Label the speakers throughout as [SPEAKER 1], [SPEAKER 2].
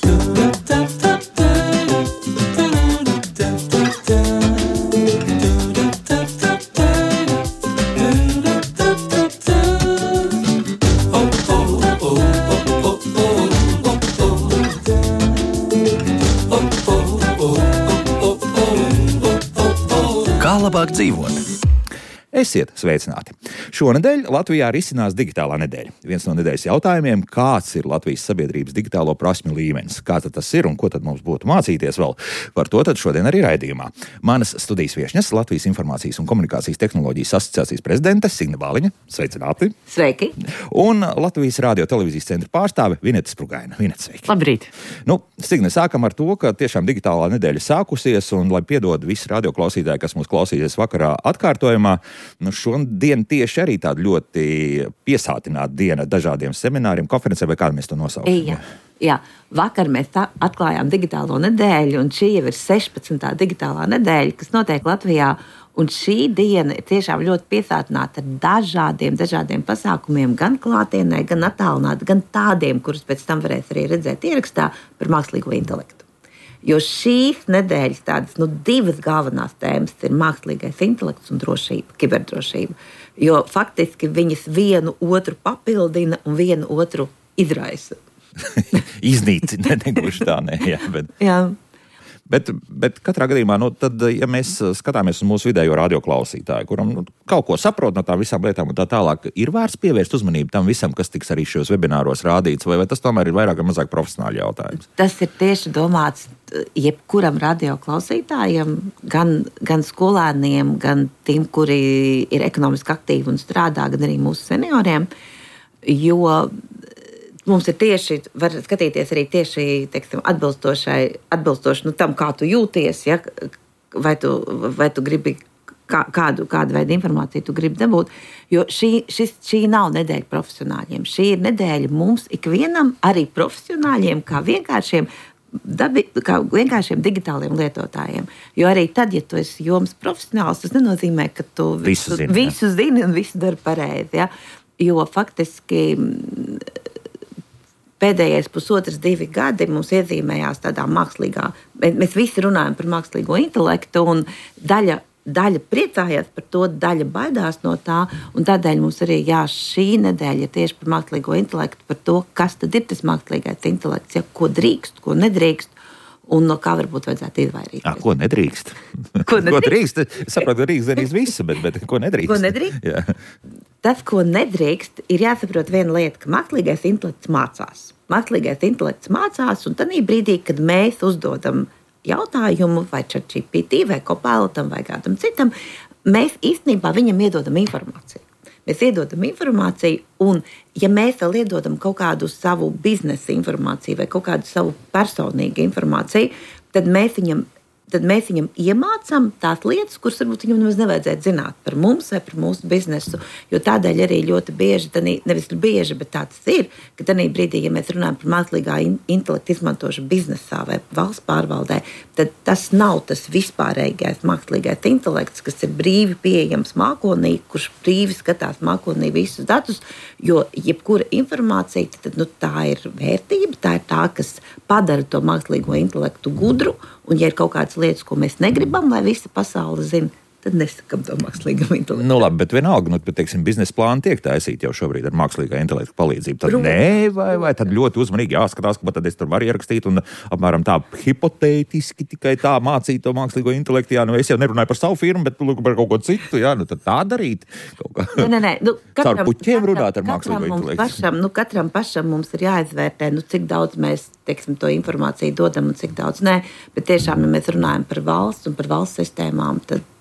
[SPEAKER 1] Kā labāk dzīvot? Esiet sveicināti! Šonedēļ Latvijā risinās digitālā nedēļa. Viens no nedēļas jautājumiem, kāds ir Latvijas sabiedrības digitālo prasmju līmenis, kā tad tas ir un ko tad mums būtu mācīties vēl. Par to tad šodien arī raidījumā. Manas studijas viešņas Latvijas Informācijas un komunikācijas tehnoloģijas asociācijas prezidente Signe Bāliņa. Sveicināti!
[SPEAKER 2] Sveiki!
[SPEAKER 1] Un Latvijas radio televīzijas centra pārstāve Vineta Sprugaina. Vineta, sveiki!
[SPEAKER 2] Labrīt!
[SPEAKER 1] Signe, sākam ar to, ka tiešām digitālā nedēļa sākusies, un lai piedod visi radioklausītāji, kas mūs klausīsies vakarā atkārtojumā, šodien tieši arī tāda ļoti piesātināta diena dažādiem semināriem, konferencēm, vai kādu mēs to nosaucam.
[SPEAKER 2] Jā. Vakar mēs atklājām digitālo nedēļu, un šī jau ir 16. digitālā nedēļa, kas notiek Latvijā. Un šī diena ir tiešām ļoti piesātināta ar dažādiem pasākumiem, gan klātienē, gan attālināti, gan tādiem, kurus pēc tam varēs arī redzēt ierakstā par mākslīgo intelektu. Jo šīs nedēļas tādas divas galvenās tēmas ir mākslīgais intelekts un drošība, kiberdrošība. Jo faktiski viņas vienu otru papildina un vienu otru izraisa.
[SPEAKER 1] Iznīcina, negluži tā, ne.
[SPEAKER 2] Jā.
[SPEAKER 1] Bet katrā gadījumā, tad, ja mēs skatāmies uz mūsu vidējo radioklausītāju, kuram kaut ko saprot no tām visām lietām un tā tālāk, ir vērts pievērst uzmanību tam visam, kas tiks arī šos webināros rādīts, vai tas tomēr ir vairāk vai mazāk profesionāli jautājums?
[SPEAKER 2] Tas ir tieši domāts jebkuram radioklausītājam, gan skolēniem, gan tiem, kuri ir ekonomiski aktīvi un strādā, gan arī mūsu senioriem, jo mums ir tieši, var skatīties arī tieši, atbilstoši tam, kā tu jūties, ja? vai tu gribi, kādu veidu informāciju tu gribi dabūt, jo šī nav nedēļa profesionāļiem. Šī ir nedēļa mums ikvienam, arī profesionāļiem, kā vienkāršiem digitāliem lietotājiem. Jo arī tad, ja tu esi jomas profesionāls, tas nenozīmē, ka tu visu zini un visu dari pareizi. Ja? Jo faktiski pēdējais 1,5–2 gadi mums iezīmējās tādā mākslīgā. Mēs visi runājam par mākslīgo intelektu, un daļa priecājās par to, daļa baidās no tā. Un tādēļ mums arī šī nedēļa ir tieši par mākslīgo intelektu, par to, kas tad ir tas mākslīgais intelekts, ja, ko drīkst, ko nedrīkst. Un no kā varbūt vajadzētu izvairīties.
[SPEAKER 1] Ko nedrīkst? Ko drīkst? Es saprotu, ka drīkst darīs visu, bet ko nedrīkst?
[SPEAKER 2] Ko nedrīkst? Jā. Tas, ko nedrīkst, ir jāsaprot viena lieta, ka mākslīgais intelekts mācās. Mākslīgais intelekts mācās, un tad brīdī, kad mēs uzdodam jautājumu vai ChatGPT, vai Copilotam, vai kādam citam, mēs īstenībā viņam iedodam informāciju. Mēs iedodam informāciju, un ja mēs vēl iedodam kaut kādu savu biznesa informāciju vai kaut kādu savu personīgu informāciju, tad mēs viņam iemācām tās lietas, kuras varbūt viņam nemaz nevajadzētu zināt par mums vai par mūsu biznesu. Jo tādēļ arī ļoti bieži, nevis bieži, bet tā tas ir, ka tādā brīdī, ja mēs runājam par mākslīgā intelektu izmantošanu biznesā vai valsts pārvaldē, tad tas nav tas vispārīgais mākslīgais intelekts, kas ir brīvi pieejams mākonī, kurš brīvi skatās mākonī visus datus, jo jebkura informācija, tad tā ir vērtība, tā ir tā, kas padara to mākslīgo intelektu gudru. Un, ja ir kaut kādas lietas, ko mēs negribam, lai visa pasaule zina, tad nesakam to mākslīgam intelektam.
[SPEAKER 1] Labi, bet vienalga, biznesa plāni tiek taisīti jau šobrīd ar mākslīgā intelekta palīdzību. Tad vai tad ļoti uzmanīgi jāskatās, ka tad es tur varu ierakstīt un apmēram tā hipotētiski tikai tā mācīt to mākslīgo intelektu. Jā, es jau nerunāju par savu firmu, bet par kaut ko citu. Jā, tad tā darīt.
[SPEAKER 2] Nē.
[SPEAKER 1] Caur puķiem runāt ar mākslīgo intelektu.
[SPEAKER 2] Katram pašam mums ir jāizvērtē, cik daudz mēs to informāciju dodam un cik daudz nē. Bet tiešām, ja mēs runājam par valsts un par valsts sistēmām,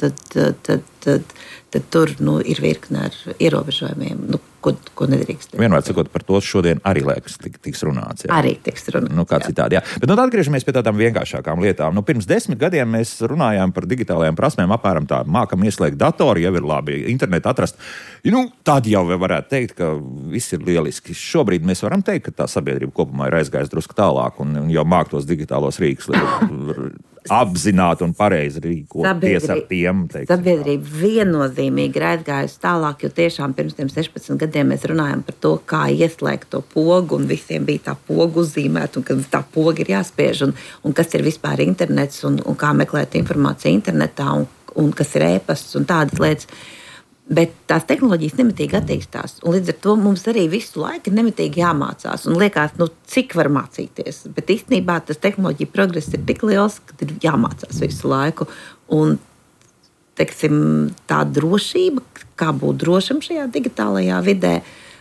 [SPEAKER 2] tad tur ir virkne ar ierobežojumiem, ko nedrīkst.
[SPEAKER 1] Vienmēr sakot, par to šodien arī liekas tiks runāts. Jā.
[SPEAKER 2] Arī tiks runāts.
[SPEAKER 1] Kā citādi, jā. Bet atgriežamies pie tādām vienkāršākām lietām. Pirms 10 gadiem mēs runājām par digitālajām prasmēm, apmēram tā, mākam ieslēgt datoru, jau ir labi, internetu atrast. Tad jau varētu teikt, ka viss ir lieliski. Šobrīd mēs varam teikt, ka tā sabiedrība kopumā ir aizgājusi drusku tālāk un jau māk tos digitālos rīkus apzināti un pareizi rīkoties ar tiem.
[SPEAKER 2] Sabiedrība viennozīmīgi ir aizgājusi tālāk, jo tiešām pirms 16 gadiem mēs runājam par to, kā ieslēgt to pogu, un visiem bija tā poga uzzīmēta, un ka tā poga ir jāspiež, un kas ir vispār internets, un kā meklēt informāciju internetā, un kas ir e-pasts un tādas lietas. Bet tās tehnoloģijas nemitīgi attīstās, un līdz ar to mums arī visu laiku ir nemitīgi jāmācās. Un liekas, cik var mācīties. Bet īstenībā tas tehnoloģija progress ir tik liels, ka ir jāmācās visu laiku. Un, teiksim, tā drošība, kā būt drošam šajā digitālajā vidē,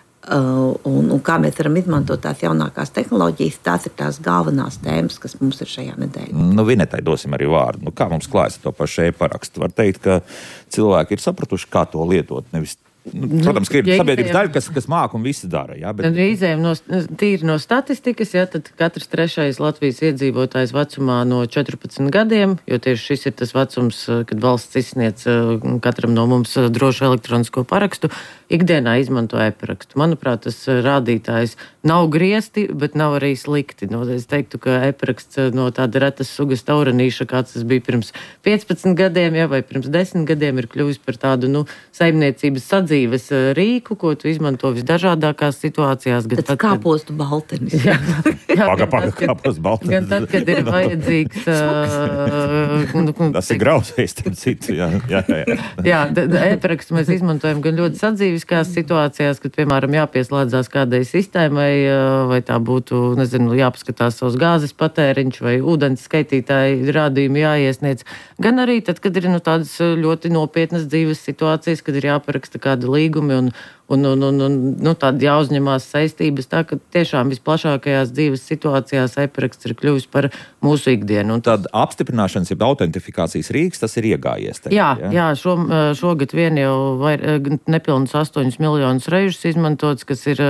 [SPEAKER 2] un kā mēs varam izmantot tās jaunākās tehnoloģijas, tās ir tās galvenās tēmas, kas mums ir šajā nedēļā.
[SPEAKER 1] Vinetai dosim arī vārdu. Kā mums klājas to pašu e-parakstu? Var teikt, ka cilvēki ir sapratuši, kā to lietot. Nevis, protams, ka ir sabiedrības daļa, kas māca un visi dara. Jā, bet...
[SPEAKER 3] Reizēm tīri no statistikas, tad katrs 3. Latvijas iedzīvotājs vecumā no 14 gadiem, jo tieši šis ir tas vecums, kad valsts izsniedz katram no mums drošu elektronisko parakstu, ikdienā izmanto e-parakstu. Manuprāt, tas rādītājs nav griezti, bet nav arī slikti. Es teiktu, ka e-paraksts no tāda retas sugas tauranīša, kāds tas bija pirms 15 gadiem, vai pirms 10 gadiem, ir kļuvis par tādu saimniecības sadzīves rīku, ko tu izmanto visdažādākās situācijās.
[SPEAKER 2] Tad kāpostu baltenis.
[SPEAKER 1] Kāpostu baltenis.
[SPEAKER 3] Gan tad, kad ir vajadzīgs...
[SPEAKER 1] Tas ir grausējs, tad citu.
[SPEAKER 3] Jā, e-parakstu mēs izmantojam gan ļoti sadzīviskās situācijās, kad, piemēram, jāpieslēdzās kādai sistēmai, vai tā būtu, jāpaskatās savus gāzes patēriņš vai ūdens skaitītāji rādījumi jāiesniedz. Gan arī tad, kad ir tādas ļoti nopietnas dzīves situācijas, kad ir jāparaksta kāda līgumi un tādi jāuzņemās saistības, tā ka tiešām visplašākajās dzīves situācijās e-paraksts ir kļuvis par mūsu ikdienu.
[SPEAKER 1] Tad apstiprināšanas, jeb autentifikācijas rīks, tas ir iegājies.
[SPEAKER 3] Jā, šogad vien jau nepilnus 8 miljonus reizes izmantots, kas ir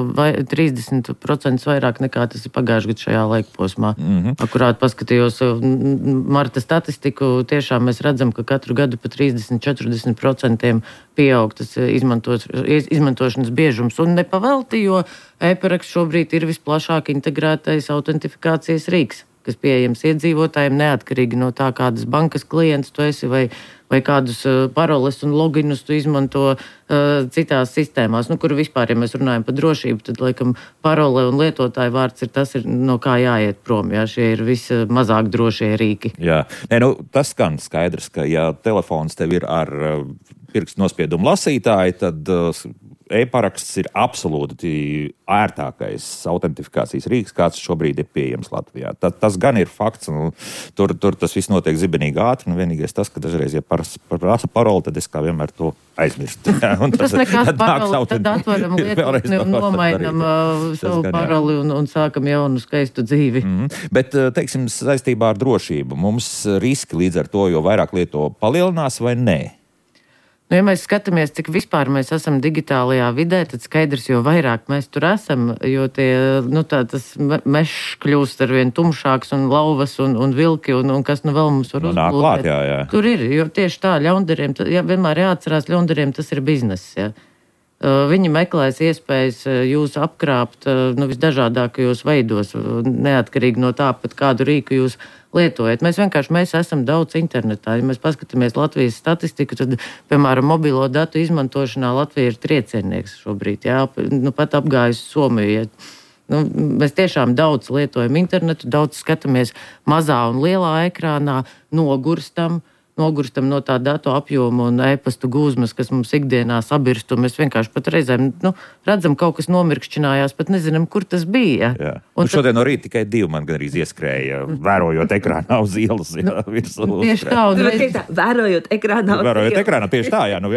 [SPEAKER 3] 30% vairāk nekā tas ir pagājušajā gadā šajā laikposmā. Akurāt paskatījos marta statistiku, tiešām mēs redzam, ka katru gadu pa 30-40% pieaug tas izmantošanas biežums, un nepavelti, jo e-paraksts šobrīd ir visplašāk integrētais autentifikācijas rīks, kas pieejams iedzīvotājiem neatkarīgi no tā, kādas bankas klients tu esi vai kādus paroles un loginus tu izmanto citās sistēmās, kur vispār, ja mēs runājam par drošību, tad, laikam, parole un lietotāja vārds ir tas, no kā jāiet prom, šie ir vismazāk drošie rīki.
[SPEAKER 1] Jā, tas skan skaidrs, ka ja telefons tev ir ar pirkstu nospiedumu lasītāju, tad e-paraksts ir absolūti ērtākais autentifikācijas rīks, kāds šobrīd ir pieejams Latvijā. Tas gan ir fakts, un tur tas viss notiek zibenīgi ātri, un vienīgais tas, ka dažreiz, ja prasa paroli, tad es kā vienmēr to aizmirstu.
[SPEAKER 3] Tas nekās paroli, tad atveram lietotni un nomainam savu paroli un sākam jaunu skaistu dzīvi.
[SPEAKER 1] Bet, teiksim, saistībā ar drošību, mums riski līdz ar to, jo vairāk lieto palielinās vai nē?
[SPEAKER 3] Ja mēs skatāmies, cik vispār mēs esam digitālajā vidē, tad skaidrs, jo vairāk mēs tur esam, jo tas mežs kļūst arvien tumšāks un lauvas un vilki un kas vēl mums var uzplūst. Tur ir, jo tieši tā ļaundariem, vienmēr jāatcerās, ļaundariem tas ir bizness, Viņi meklēs iespējas jūs apkrāpt visdažādākajos veidos, neatkarīgi no tā, pat kādu rīku jūs lietojat. Mēs esam daudz internetā. Ja mēs paskatāmies Latvijas statistiku, tad, piemēram, mobilo datu izmantošanā Latvija ir trieciennieks šobrīd, pat apgājusi Somiju. Mēs tiešām daudz lietojam internetu, daudz skatāmies mazā un lielā ekrānā, nogurstam no tā datu apjoma un e-pastu gūzmas, kas mums ikdienā sabirst, un mēs vienkārši pat reizēm redzam, kaut kas nomirkšķinājās, pat nezinām, kur tas bija.
[SPEAKER 1] Šodien no rīta tikai 2 man gan arī ieskrēja, vērojot ekrānā uz ielas.
[SPEAKER 3] Tieši tā.
[SPEAKER 2] Vērojot ekrānā,
[SPEAKER 1] tieši tā, jā.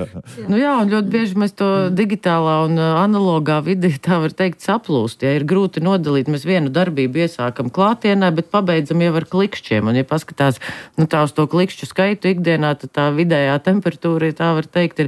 [SPEAKER 3] Un ļoti bieži mēs to digitālā un analogā vidi, tā var teikt, saplūst. Ir grūti nodalīt, mēs vienu darbību iesākam klātienē, bet pabeidzam jau ar klikšķiem. Un, ja paskatās tā uz to klikšķu skaitu ikdienā, tad tā vidējā temperatūra, tā var teikt, ir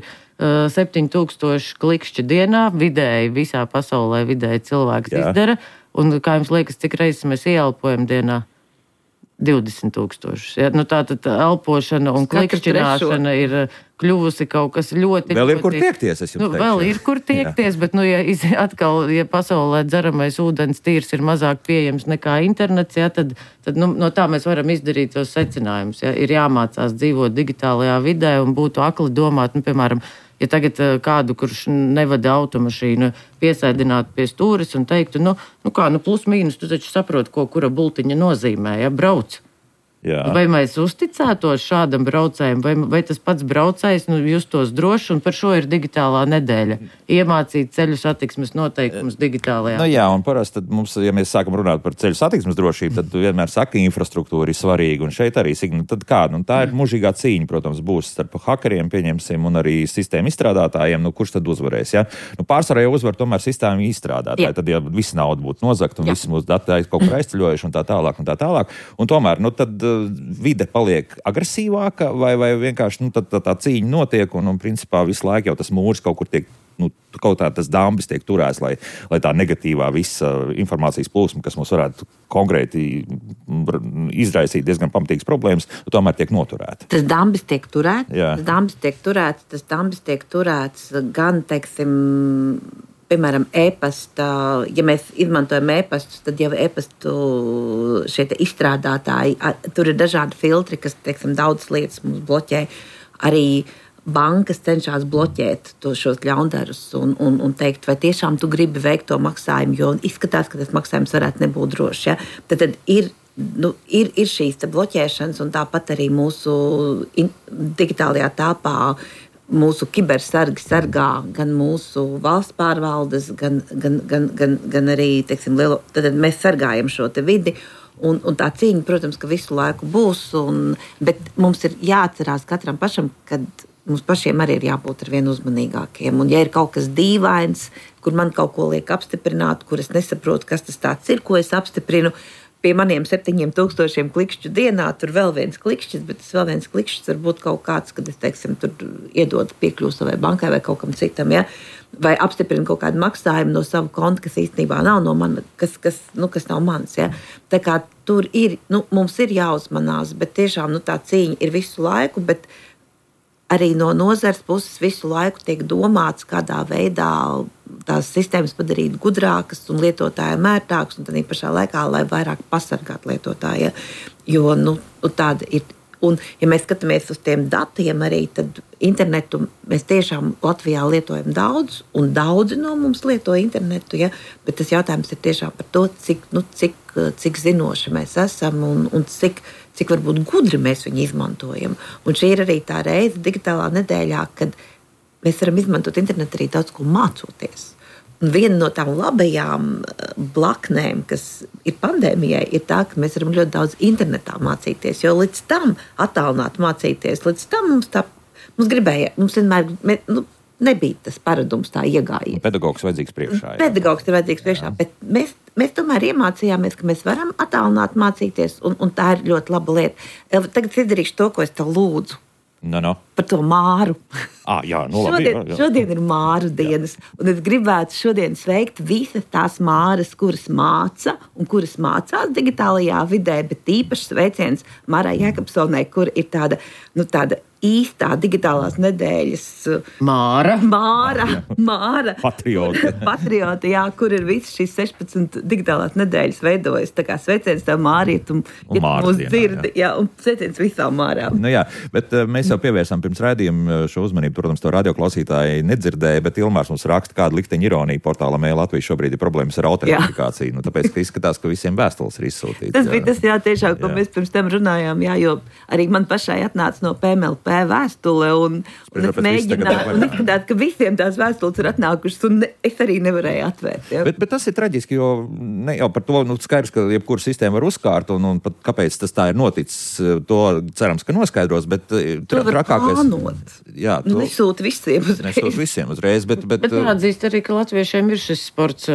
[SPEAKER 3] 7000 klikšķi dienā, vidēji visā pasaulē vidēji cilvēks izdara. Un kā jums liekas, cik reizes mēs ieelpojam dienā? 20,000. Ja? Nu, tātad elpošana un klikšķināšana ir kļuvusi kaut kas ļoti...
[SPEAKER 1] Vēl ir kur tiekties, es jums teikšu.
[SPEAKER 3] Vēl ir kur tiekties, bet atkal, ja pasaulē dzeramais ūdens tīrs ir mazāk pieejams nekā internets, ja, tad no tā mēs varam izdarīt tos secinājumus. Ja? Ir jāmācās dzīvot digitālajā vidē un būtu akli domāt, piemēram, ja tagad kādu, kurš nevada automašīnu, piesēdinātu pie stūres un teiktu, plus mīnus, tu taču saproti, ko kura bultiņa nozīmē, ja brauc. Jā. Vai mēs uzticētos šādam braucējam, vai tas pats braucējs justos droši, un par šo ir digitālā nedēļa. Iemācīt ceļu satiksmes noteikumus digitālajā.
[SPEAKER 1] Jā, un parasti mums, ja mēs sākam runāt par ceļu satiksmes drošību, tad vienmēr saka, infrastruktūra ir svarīga, un šeit arī tad kāda. Tā ir mūžīgā cīņa, protams, būs starp hakeriem, pieņemsim, un arī sistēmu izstrādātājiem, kurš tad uzvarēs. Ja? Pārsvarā jau uzvar tomēr sistēmu izstrādātāji, tad ja visa nauda būtu nozagt, un visi mūsu dati kaut kur aizceļojuši, un tā tālāk. Un tomēr, tad vide paliek agresīvāka, vai vienkārši tā cīņa notiek, un principā visu laiku jau tas mūris kaut kur tiek, kaut tā tas dambis tiek turēts, lai tā negatīvā visa informācijas plūsma, kas mums varētu konkrēti izraisīt diezgan pamatīgas problēmas, tomēr tiek noturēta.
[SPEAKER 2] Tas dambis tiek turēts gan, teiksim, piemēram, e-pasta, ja mēs izmantojam e-pastus, tad jau e-pastu šie izstrādātāji, tur ir dažādi filtri, kas, teiksim, daudz lietas mums bloķē. Arī bankas cenšas bloķēt šos ļaundarus un teikt, vai tiešām tu gribi veikt to maksājumu, jo izskatās, ka tas maksājums varētu nebūt drošs. Ja? Tad ir šīs bloķēšanas, un tāpat arī mūsu digitālajā telpā mūsu kibersargi sargā gan mūsu valsts pārvaldes, gan arī, teiksim, tad mēs sargājam šo te vidi. Un tā cīņa, protams, ka visu laiku būs, bet mums ir jāatcerās katram pašam, kad mums pašiem arī ir jābūt ar vien uzmanīgākiem. Un ja ir kaut kas dīvains, kur man kaut ko liek apstiprināt, kur es nesaprotu, kas tas tāds ir, ko es apstiprinu, pie maniem 7,000 klikšķu dienā, tur vēl viens klikšķis, bet tas vēl viens klikšķis var būt kaut kāds, kad es, teiksim, tur iedodu piekļuvu savai bankai vai kaut kam citam, ja? Vai apstiprinu kaut kādu maksājumu no savu konta, kas īstenībā nav no man, kas nav mans, ja? Tā kā tur ir, mums ir jāuzmanās, bet tiešām, tā cīņa ir visu laiku, bet arī no nozares puses visu laiku tiek domāts, kādā veidā tās sistēmas padarīt gudrākas un lietotājiem ērtākas, un tad pašā laikā, lai vairāk pasargātu lietotāju. Jo tāda ir. Un, ja mēs skatāmies uz tiem datiem arī, tad internetu mēs tiešām Latvijā lietojam daudz, un daudzi no mums lieto internetu, ja? Bet tas jautājums ir tiešām par to, cik zinoši mēs esam un cik varbūt gudri mēs viņu izmantojam. Un šī ir arī tā reize digitālā nedēļā, kad mēs varam izmantot internetu arī daudz ko mācoties. Un viena no tām labajām blaknēm, kas ir pandēmijai, ir tā, ka mēs varam ļoti daudz internetā mācīties, jo līdz tam attālināt mācīties, līdz tam mums vienmēr nebija tas paradums tā iegājies.
[SPEAKER 1] Pedagogs vajadzīgs priekšā.
[SPEAKER 2] Pedagogs ir vajadzīgs priekšā, bet mēs tomēr iemācījāmies, ka mēs varam attālināt mācīties, un tā ir ļoti laba lieta. Tagad izdarīšu to, ko es tev lūdzu. Par to māru. Šodien ir māru dienas, un es gribētu šodien sveikt visas tās māras, kuras māca un kuras mācās digitālajā vidē, bet īpaši sveiciens Marai Jēkabsonai, kur ir tāda īstā digitālās nedēļas
[SPEAKER 3] Māra.
[SPEAKER 2] Patrioti, jā, kur ir visas šīs 16 digitālās nedēļas veidojas. Tā kā sveiciens tev, Mārīt, un mūs dzirdi, jā, un sveiciens visām Mārām.
[SPEAKER 1] Jā, bet mēs jau pievērsām pirms raidījuma šo uzmanību, protams, to radioklausītāji nedzirdēja, bet Ilmārs mums raksta kādu likteņu ironiju portāla Mail Latvijas šobrīd ir problēmas ar autentifikāciju. Tāpēc, ka izskatās, ka visiem vēstules ir izsūtītas.
[SPEAKER 2] Tas bija tas, jā, tiešām, ko mēs pirms tam runājām, jā, jo arī man pašai atnāca no PMLP vēstule, un es mēģināju, un izskatāt, ka visiem tās vēstules ir atnākušas, un es arī nevarēju atvērt. Ja?
[SPEAKER 1] Bet tas ir traģiski, jo ne jau par to, skaidrs, ka jebkura sistēma var uzkārt, un pat kāpēc tas tā ir noticis, to cerams, ka noskaidros, bet trakākais
[SPEAKER 2] plānot.
[SPEAKER 1] Jā,
[SPEAKER 2] nesūt visiem
[SPEAKER 1] uzreiz. Bet
[SPEAKER 3] jāatzīst arī, ka latviešiem ir šis sports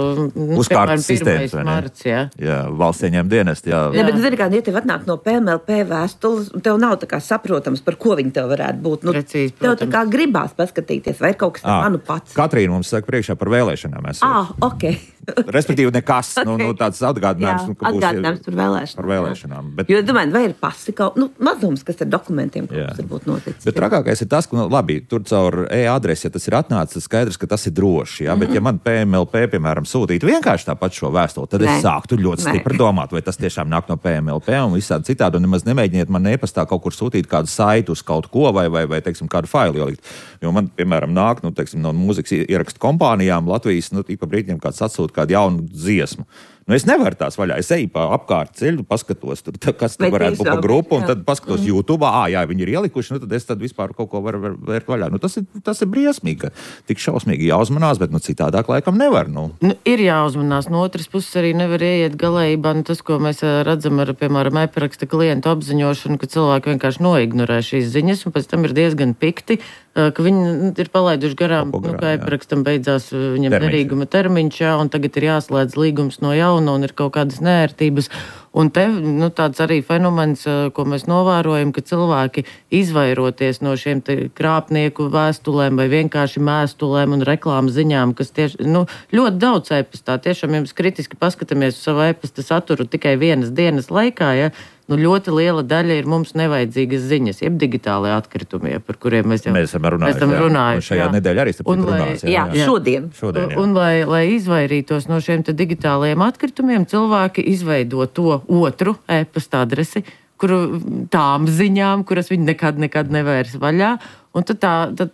[SPEAKER 1] uzkārtas sistēmas,
[SPEAKER 3] marts, jā.
[SPEAKER 1] Jā, valsts ieņem dienesti, jā.
[SPEAKER 2] Ne, bet, zini, kā, ja tev atnāk no PMLP vēstules, tev nav tā kā saprotams, par ko viņi tev varētu būt.
[SPEAKER 3] Precīzi,
[SPEAKER 2] tev tā kā gribās paskatīties, vai ir kaut kas manu pats.
[SPEAKER 1] Katrīna mums saka priekšā par vēlēšanām.
[SPEAKER 2] Ok.
[SPEAKER 1] Respektīvi nekas,
[SPEAKER 2] Okay.
[SPEAKER 1] tāds atgādinājums,
[SPEAKER 2] ka atgādinājums par vēlēšanām.
[SPEAKER 1] Bet,
[SPEAKER 2] jo, domāju, vai ir pasi kaut, mazums, kas ar dokumentiem, kas varbūt noticis.
[SPEAKER 1] Bet trakākais ir tas, ka, labi, tur caur e-adresi, ja tas ir atnācis, skaidrs, ka tas ir droši, jā, bet ja man PMLP, piemēram, sūtītu vienkārši tāpat šo vēstuli, tad es sāktu ļoti stipri domāt, vai tas tiešām nāk no PMLP un visādi citādi, un nemaz nemēģiniet man e-pastā kaut kur sūtīt kādu saitu uz kaut ko vai teiksim, kādu failu ielikt. Jo man, piemēram, nāk, teiksim, no mūzikas ierakstu kompānijām Latvijas, ik pa brīdiem kāds atsūta kādu jaunu dziesmu. Es nevaru tās vaļā. Es eju pa apkārt ceļu, paskatos, kas tur varētu būt pa grupu, un tad paskatos YouTube, viņi ir ielikuši, tad es vispār kaut ko varu vērt vaļā. Tas ir briesmīgi, ka tik šausmīgi jāuzmanās, bet citādāk laikam nevar.
[SPEAKER 3] Ir jāuzmanās. No otras puses arī nevar ieiet galējībā. Tas, ko mēs redzam ar, piemēram, e-paraksta klientu apziņošanu, ka cilvēki vienkārši noignorē šīs ziņas, un pēc tam ir diezgan pikti, ka viņi ir palaiduši garām, ka e-parakstam beidzās viņam derīguma termiņš, un tagad ir jāslēdz līgums no jauna un ir kaut kādas neērtības. Un te tāds arī fenomens, ko mēs novērojam, ka cilvēki izvairoties no šiem krāpnieku vēstulēm vai vienkārši mēstulēm un reklāmas ziņām, kas tieši, ļoti daudz e-pastā. Tiešām, ja mēs kritiski paskatāmies uz savu e-pasta saturu tikai vienas dienas laikā, ļoti liela daļa ir mums nevajadzīgas ziņas, jeb digitālajie atkritumie, par kuriem mēs esam runājuši.
[SPEAKER 1] Šajā nedēļā arī runās.
[SPEAKER 2] Šodien.
[SPEAKER 3] Un lai izvairītos no šiem digitālajiem atkritumiem, cilvēki izveido to otru e-pasta adresi, kuru tām ziņām, kuras viņi nekad nevērs vaļā. Un tad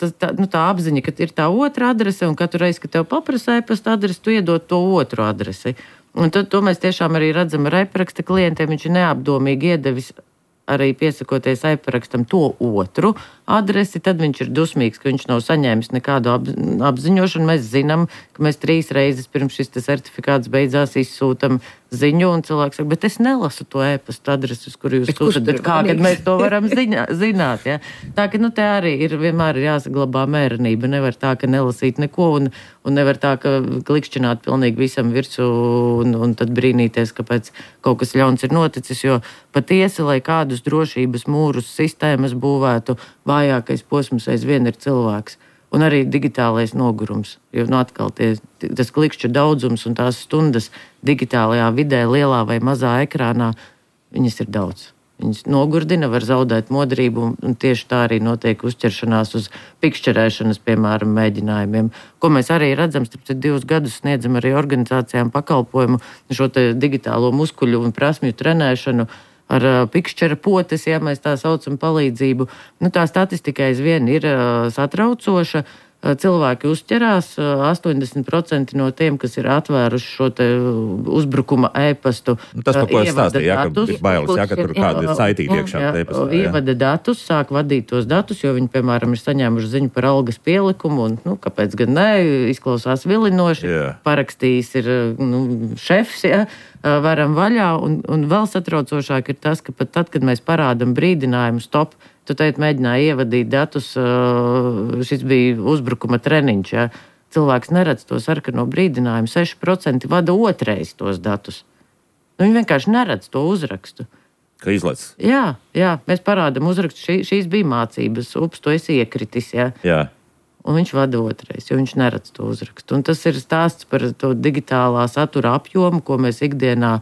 [SPEAKER 3] tā apziņa, ka ir tā otra adrese, un katru reizi, kad tev paprasa e-pasta adresi, tu iedod to otru adresi. Un to mēs tiešām arī redzam ar e-paraksta klientiem. Viņš ir neapdomīgi iedevis arī piesakoties e-parakstam to otru adresi, tad viņš ir dusmīgs, ka viņš nav saņēmis nekādu apziņošanu. Mēs zinām, ka mēs 3 reizes pirms šis certifikāts beidzās izsūtam ziņu, un cilvēks saka, bet es nelasu to e-pasta adresi, uz kuru jūs sūtat, kā kad mēs to varam zināt. Ja? Tā, ka te arī vienmēr ir jāsaglabā mērenība. Nevar tā, ka nelasīt neko, un nevar tā, ka klikšķināt pilnīgi visam virsū, un tad brīnīties, kāpēc kaut kas ļauns ir noticis, jo patiesi, lai kādus drošības mūrus sistēmas būvētu, vājākais posms aizvien ir cilvēks. Un arī digitālais nogurums. Jo atkal tas klikšķu daudzums un tās stundas digitālajā vidē, lielā vai mazā ekrānā, viņas ir daudz. Viņas nogurdina, var zaudēt modrību, un tieši tā arī notiek uzķeršanās uz pikšķerēšanas, piemēram, mēģinājumiem. Ko mēs arī redzam, 2 gadus sniedzam arī organizācijām pakalpojumu šo digitālo muskuļu un prasmju trenēšanu ar pikšķera potes, ja mēs tā saucam, palīdzību. Tā statistika aizvien ir satraucoša. Cilvēki uzķerās, 80% no tiem, kas ir atvēruši šo uzbrukuma e-pastu.
[SPEAKER 1] Tas, par ko es stāstīju, ka ir bailes, ka tur kāda saitīta iekšā e-pastā.
[SPEAKER 3] Ievada datus, sāk vadīt tos datus, jo viņi, piemēram, ir saņēmuši ziņu par algas pielikumu, un, kāpēc gan ne, izklausās vilinoši, parakstījis ir šefs, varam vaļā, un vēl satraucošāk ir tas, ka pat tad, kad mēs parādam brīdinājumu stop, tu teikt, mēģināja ievadīt datus, šis bija uzbrukuma treniņš, ja? Cilvēks neredz to sarkano brīdinājumu, 6% vada otrais tos datus. Viņi vienkārši neredz to uzrakstu.
[SPEAKER 1] Ka izlec.
[SPEAKER 3] Jā, mēs parādam uzrakstu, šīs bija mācības, ups, tu esi iekritis, ja?
[SPEAKER 1] Jā.
[SPEAKER 3] Un viņš vada otrais, jo viņš neredz to uzrakstu. Un tas ir stāsts par to digitālā satura apjomu, ko mēs ikdienā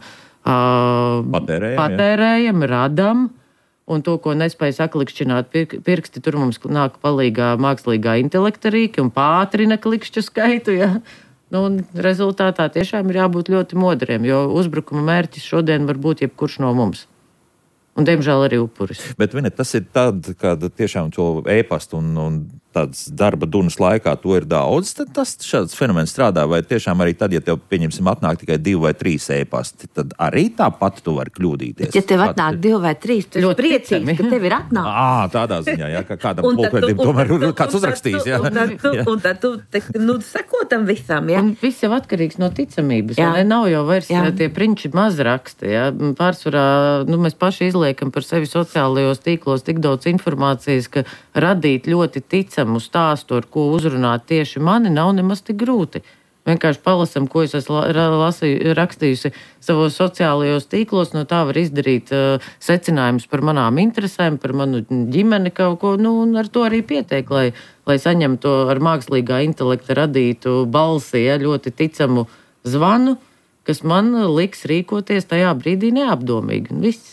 [SPEAKER 3] patērējam, radam. Un to, ko nespēja saklikšķināt pirksti, tur mums nāk palīgā mākslīgā intelekta rīki un pātrina klikšķu skaitu. Ja? Un rezultātā tiešām ir jābūt ļoti modriem, jo uzbrukuma mērķis šodien var būt jebkurš no mums. Un, diemžēl, arī upuris.
[SPEAKER 1] Bet, tas ir tad, kad tiešām to e-pastu un tāds darba dunas laikā to ir daudz, tad tas šāds fenomens strādā, vai tiešām arī tad, ja tev, pieņemsim, atnāk tikai 2 vai 3 e-pasti, tad arī tāpat tu vari kļūdīties.
[SPEAKER 2] Ja tev atnāk 2 vai 3, tu esi priecīgs, ka tev ir atnāk.
[SPEAKER 1] Tādā ziņā, ja, ka kādam pulkvedim tomēr kāds uzrakstīs. Ja.
[SPEAKER 2] Un tad tu seko tam visam. Ja.
[SPEAKER 3] Un viss jau atkarīgs no ticamības. Nav jau vairs tie prinči maz raksti. Ja. Pārsvarā mēs paši uzliekam par sevi sociālajos tīklos tik daudz informācijas, ka radīt ļoti ticamu stāstu, ar ko uzrunāt tieši mani, nav nemaz tik grūti. Vienkārši palasam, ko es esmu rakstījusi savos sociālajos tīklos, no tā var izdarīt secinājumus par manām interesēm, par manu ģimeni kaut ko, un ar to arī pietiek, lai saņemtu ar mākslīgā intelekta radītu balsi, ļoti ticamu zvanu, kas man liks rīkoties tajā brīdī neapdomīgi. Viss.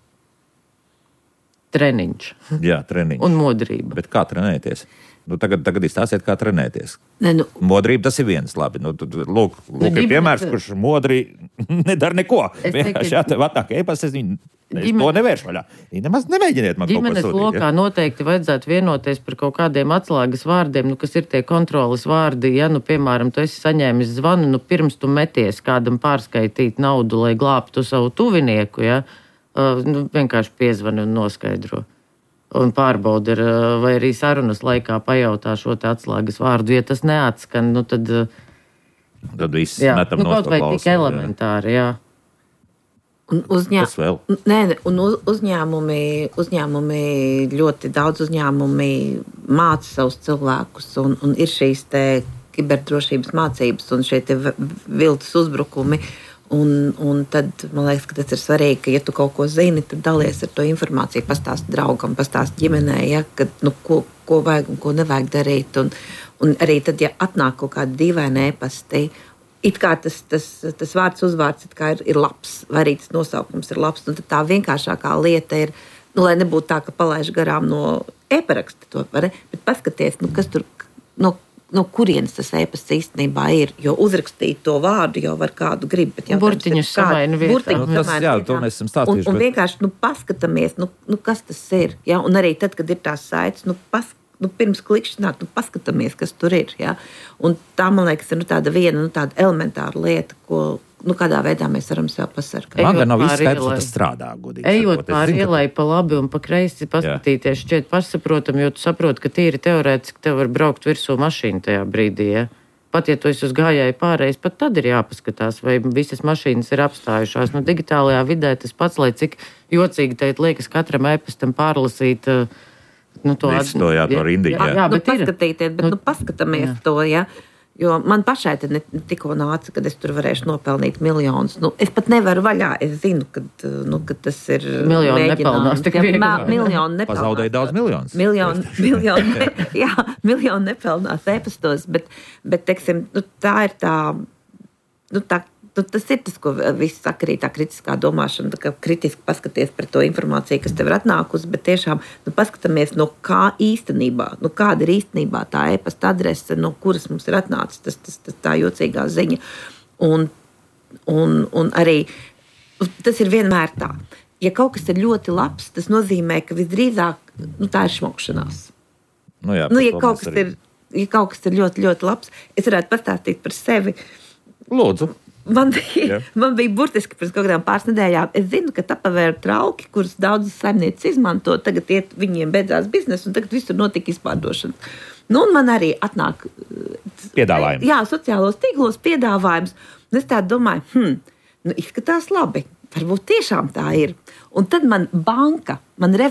[SPEAKER 3] Treniņš.
[SPEAKER 1] Jā, treniņš.
[SPEAKER 3] Un modrība.
[SPEAKER 1] Bet kā trenēties? Tagad izstāstiet, kā trenēties. Modrība tas ir viens, labi. Lūk, ir piemērs, kurš modri nedara neko. Vienkārši tev atnāk e-pasts, es to nevēršu vaļā. Nemaz nemēģiniet man kaut ko sūtīt.
[SPEAKER 3] Ģimenes lokā noteikti vajadzētu vienoties par kaut kādiem atslēgas vārdiem, kas ir tie kontroles vārdi. Ja, piemēram, tu esi saņēmis zvanu, pirms tu meties kādam pārskaitīt naudu, lai glābtu savu tuvinieku, ja, vienkārši piezvani un noskaidro. Un pārbaudi, vai arī sarunas laikā pajautā šo te atslēgas vārdu. Ja tas neatskan, tad
[SPEAKER 1] viss metam nost
[SPEAKER 3] kaut vai tik elementāri, jā.
[SPEAKER 2] Un uzņēmumi, ļoti daudz uzņēmumi māca savus cilvēkus, un ir šīs te kiberdrošības mācības un šie te viltus uzbrukumi. Un tad, man liekas, ka tas ir svarīgi, ka, ja tu kaut ko zini, tad dalies ar to informāciju, pastāsti draugam, pastāsti ģimenei, ja, kad, ko vajag un ko nevajag darīt. Un arī tad, ja atnāk kaut kādi dīvaini e-pasti, it kā tas vārds uzvārds it kā ir labs, vai arī tas nosaukums ir labs, un tad tā vienkāršākā lieta ir, lai nebūtu tā, ka palaiž garām no e-paraksta to, bet paskaties, kas tur, no kurienes tas e-pasts īstenībā ir, jo uzrakstīt to vārdu jau var kādu grib, bet
[SPEAKER 3] burtiņus samaina vietā.
[SPEAKER 1] To mēs esam stāstījuši.
[SPEAKER 2] Un vienkārši, paskatāmies, kas tas ir, ja, un arī tad, kad ir tās saites, pirms klikšķināt, paskatāmies, kas tur ir, ja, un tā, man liekas, ir tāda viena, tāda elementāra lieta, ko, kādā veidā mēs varam sev pasargāt.
[SPEAKER 1] Man gan nav izskaidrs, ka tas strādā, godīgi.
[SPEAKER 3] Ejot pār ielai pa labi un pa kreisi paskatīties, šķiet pašsaprotam, jo tu saproti, ka tīri teorētiski tev var braukt virsū mašīnu tajā brīdī, ja? Pat, ja tu esi uz gājēju pārējais, pat tad ir jāpaskatās, vai visas mašīnas ir apstājušās. Digitālajā vidē tas pats, lai cik jocīgi teikt liekas katram e-pastam pārlasīt
[SPEAKER 1] to rindiņu.
[SPEAKER 3] Jā, bet
[SPEAKER 2] paskatīties, bet paskatāmies to, ja. Jo man pašai tad tikko nāca, kad es tur varēšu nopelnīt miljonus. Es pat nevaru vaļā. Es zinu, ka tas ir
[SPEAKER 3] miljonu nepelnās.
[SPEAKER 2] Miljonu nepelnās.
[SPEAKER 1] Pazaudēja daudz miljonus.
[SPEAKER 2] Miljonu nepelnās e-pastos, bet teiksim, tā ir tā, tas ir tas, ko viss saka arī tā kritiskā domāšana, tā kā kritiski paskaties par to informāciju, kas tev ir atnākusi, bet tiešām paskatāmies, kā īstenībā, kāda ir īstenībā tā e-pasta adrese, no kuras mums ir atnācis tā jocīgā ziņa. Un arī tas ir vienmēr tā. Ja kaut kas ir ļoti labs, tas nozīmē, ka visdrīzāk tā ir šmokšanās.
[SPEAKER 1] Ja
[SPEAKER 2] kaut kas ir ļoti, ļoti labs, es varētu pastāstīt par sevi.
[SPEAKER 1] Lūdzu.
[SPEAKER 2] Man bija burtiski pirms kaut kādām pāris nedēļām. Es zinu, ka tapavēra trauki, kurus daudzas saimnieces izmanto, tagad viņiem beidzās biznesa un tagad visur notika izpārdošana. Un man arī atnāk
[SPEAKER 1] piedāvājums. Jā,
[SPEAKER 2] sociālos tīklos piedāvājums. Un es tā domāju, izskatās labi. Varbūt tiešām tā ir. Un tad man banka, mana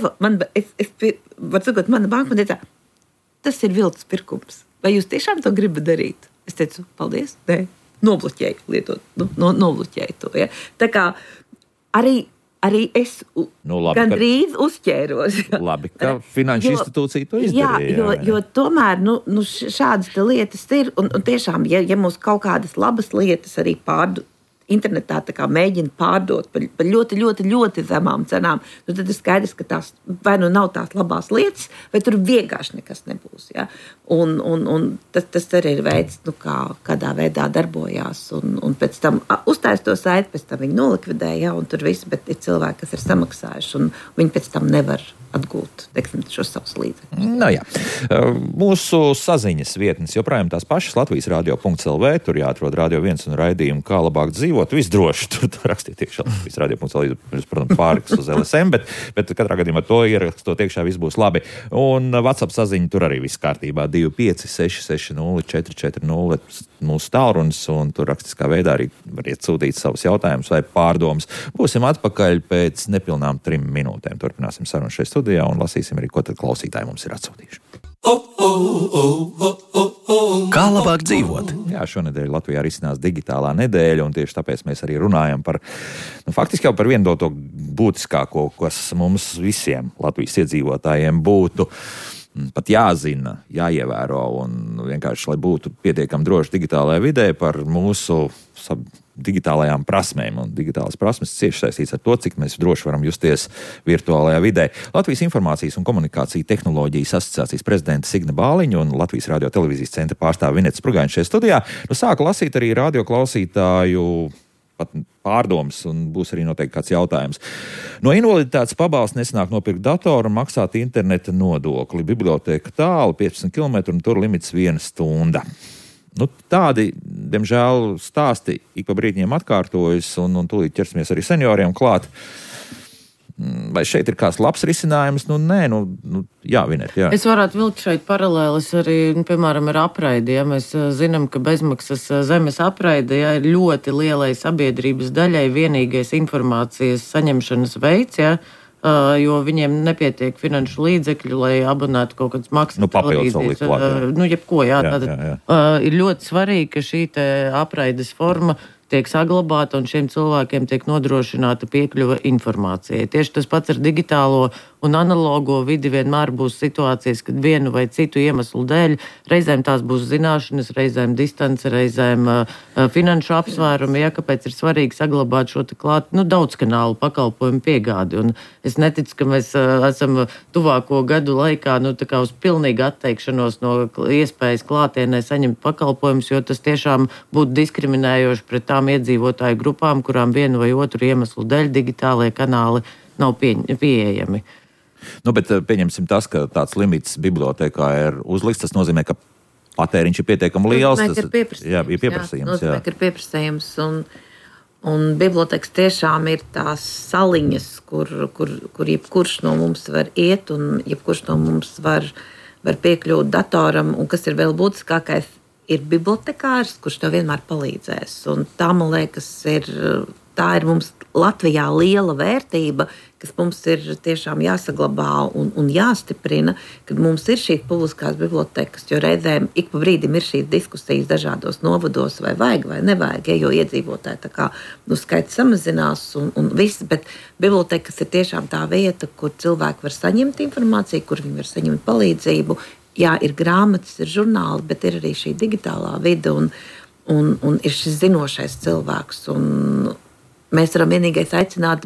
[SPEAKER 2] banka man teica, tas ir viltus pirkums. Vai jūs tiešām to gribat darīt? Es teicu, paldies, nē. Nobloķēju lietot, nobloķēju to. Ja. Tā kā arī es gandrīz uzķēros.
[SPEAKER 1] Labi, ka finanšu institūcija to izdarīja.
[SPEAKER 2] Jo tomēr šādas lietas ir, un tiešām, ja mums kaut kādas labas lietas arī internetā mēģina pārdot par ļoti, ļoti, ļoti zemām cenām, tad ir skaidrs, ka tās vai nav tās labās lietas, vai tur vienkārši nekas nebūs. Ja? Un tas arī ir veids, kādā veidā darbojās. Un pēc tam uztais to saiti, pēc tam viņi nolikvidēja, ja? Un tur viss, bet ir cilvēki, kas ir samaksājuši, un viņi pēc tam nevar atgūt, teiksim, šos savus līdzekļus.
[SPEAKER 1] Nu, jā. Mūsu saziņas vietnes joprojām tās pašas Latvijas radio.lv, tur jāatrod Radio 1 un raidījumu Kā labāk dzīvot, visdroši, tur rakstiet iekšā Latvijas radio.lv, protams, pāriks uz LSM, bet katrā gadījumā to ierakstot iekšā viss būs labi. Un WhatsApp saziņa tur arī viss kārtībā, 256604440 mūsu tālrunis, un tur rakstiskā veidā arī variet sūtīt savus jautājumus vai pārdomas. Būsim atpakaļ pēc nepilnām 3 minūtēm. Turpināsim sarunu šeit studijā un lasīsim arī, ko tad klausītāji mums ir atsūtījuši. Kā labāk dzīvot? Jā, šonedēļ Latvijā risinās digitālā nedēļa, un tieši tāpēc mēs arī runājam par, faktiski jau par vienu no to būtiskāko, kas mums visiem Latvijas iedzīvotājiem būtu pat jāzina, jāievēro, un vienkārši, lai būtu pietiekami droši digitālajā vidē, par mūsu digitālajām prasmēm. Un digitālas prasmes cieši saistīts ar to, cik mēs droši varam justies virtuālajā vidē. Latvijas Informācijas un komunikāciju tehnoloģijas asociācijas prezidenta Signe Bāliņa un Latvijas radio televīzijas centra pārstāve Vineta Sprugaiņa šajā studijā. Sāku lasīt arī radio klausītāju pat pārdomas, un būs arī noteikti kāds jautājums. No invaliditātes pabalsta nesanāk nopirkt datoru un maksāt interneta nodokli. Biblioteka tālu, 15 km, un tur limits 1 stunda. Tādi, diemžēl, stāsti ik pa brīdņiem atkārtojas, un tūlīt ķersimies arī senioriem klāt. Vai šeit ir kāds labs risinājums? Nē, jā, Vinēt, jā.
[SPEAKER 3] Es varētu vilkt šeit paralēlis arī, piemēram, ar apraidi. Ja mēs zinām, ka bezmaksas zemes apraide ir ļoti lielai sabiedrības daļai vienīgais informācijas saņemšanas veids, ja, jo viņiem nepietiek finanšu līdzekļu, lai abonētu kaut kādas maksas televīzijas. Jebko, jā. Ir ļoti svarīgi, ka šī te apraides forma tiek saglabāta un šiem cilvēkiem tiek nodrošināta piekļuva informācijai. Tieši tas pats ar digitālo un analogo vidi vienmēr būs situācijas, kad vienu vai citu iemeslu dēļ reizēm tās būs zināšanas, reizēm distance, reizēm finanšu apsvērumi, ja, kāpēc ir svarīgi saglabāt šo te klāt, daudz kanālu pakalpojumu piegādi. Un es neticu, ka mēs esam tuvāko gadu laikā, tā kā uz pilnīgu atteikšanos no iespējas klātienē saņemt pakalpojumus, jo tas tiešām būtu diskriminējoši pret tām iedzīvotāju grupām, kurām vienu vai otru iemeslu dēļ digitālie kanāli nav pieejami.
[SPEAKER 1] Bet pieņemsim tas, ka tāds limits bibliotekā ir uzlikts, tas nozīmē, ka patēriņš ir pietiekami liels.
[SPEAKER 2] Tas ir pieprasījums. Jā, ir pieprasījums, un bibliotekas tiešām ir tās saliņas, kur jebkurš no mums var iet, un jebkurš no mums var piekļūt datoram, un kas ir vēl būtiskākais, ir bibliotekārs, kurš tev vienmēr palīdzēs. Un tā, man liekas, tā ir mums Latvijā liela vērtība, kas mums ir tiešām jāsaglabā un jāstiprina, kad mums ir šīs publiskās bibliotekas, jo reizēm ik pa brīdim ir šīs diskusijas dažādos novados, vai vajag vai nevajag, jo iedzīvotāji tā kā skaits samazinās un viss, bet bibliotekas ir tiešām tā vieta, kur cilvēki var saņemt informāciju, kur viņi var saņemt palīdzību. Jā, ir grāmatas, ir žurnāli, bet ir arī šī digitālā vide un ir šis zinošais cilvēks. Un mēs varam vienīgais aicināt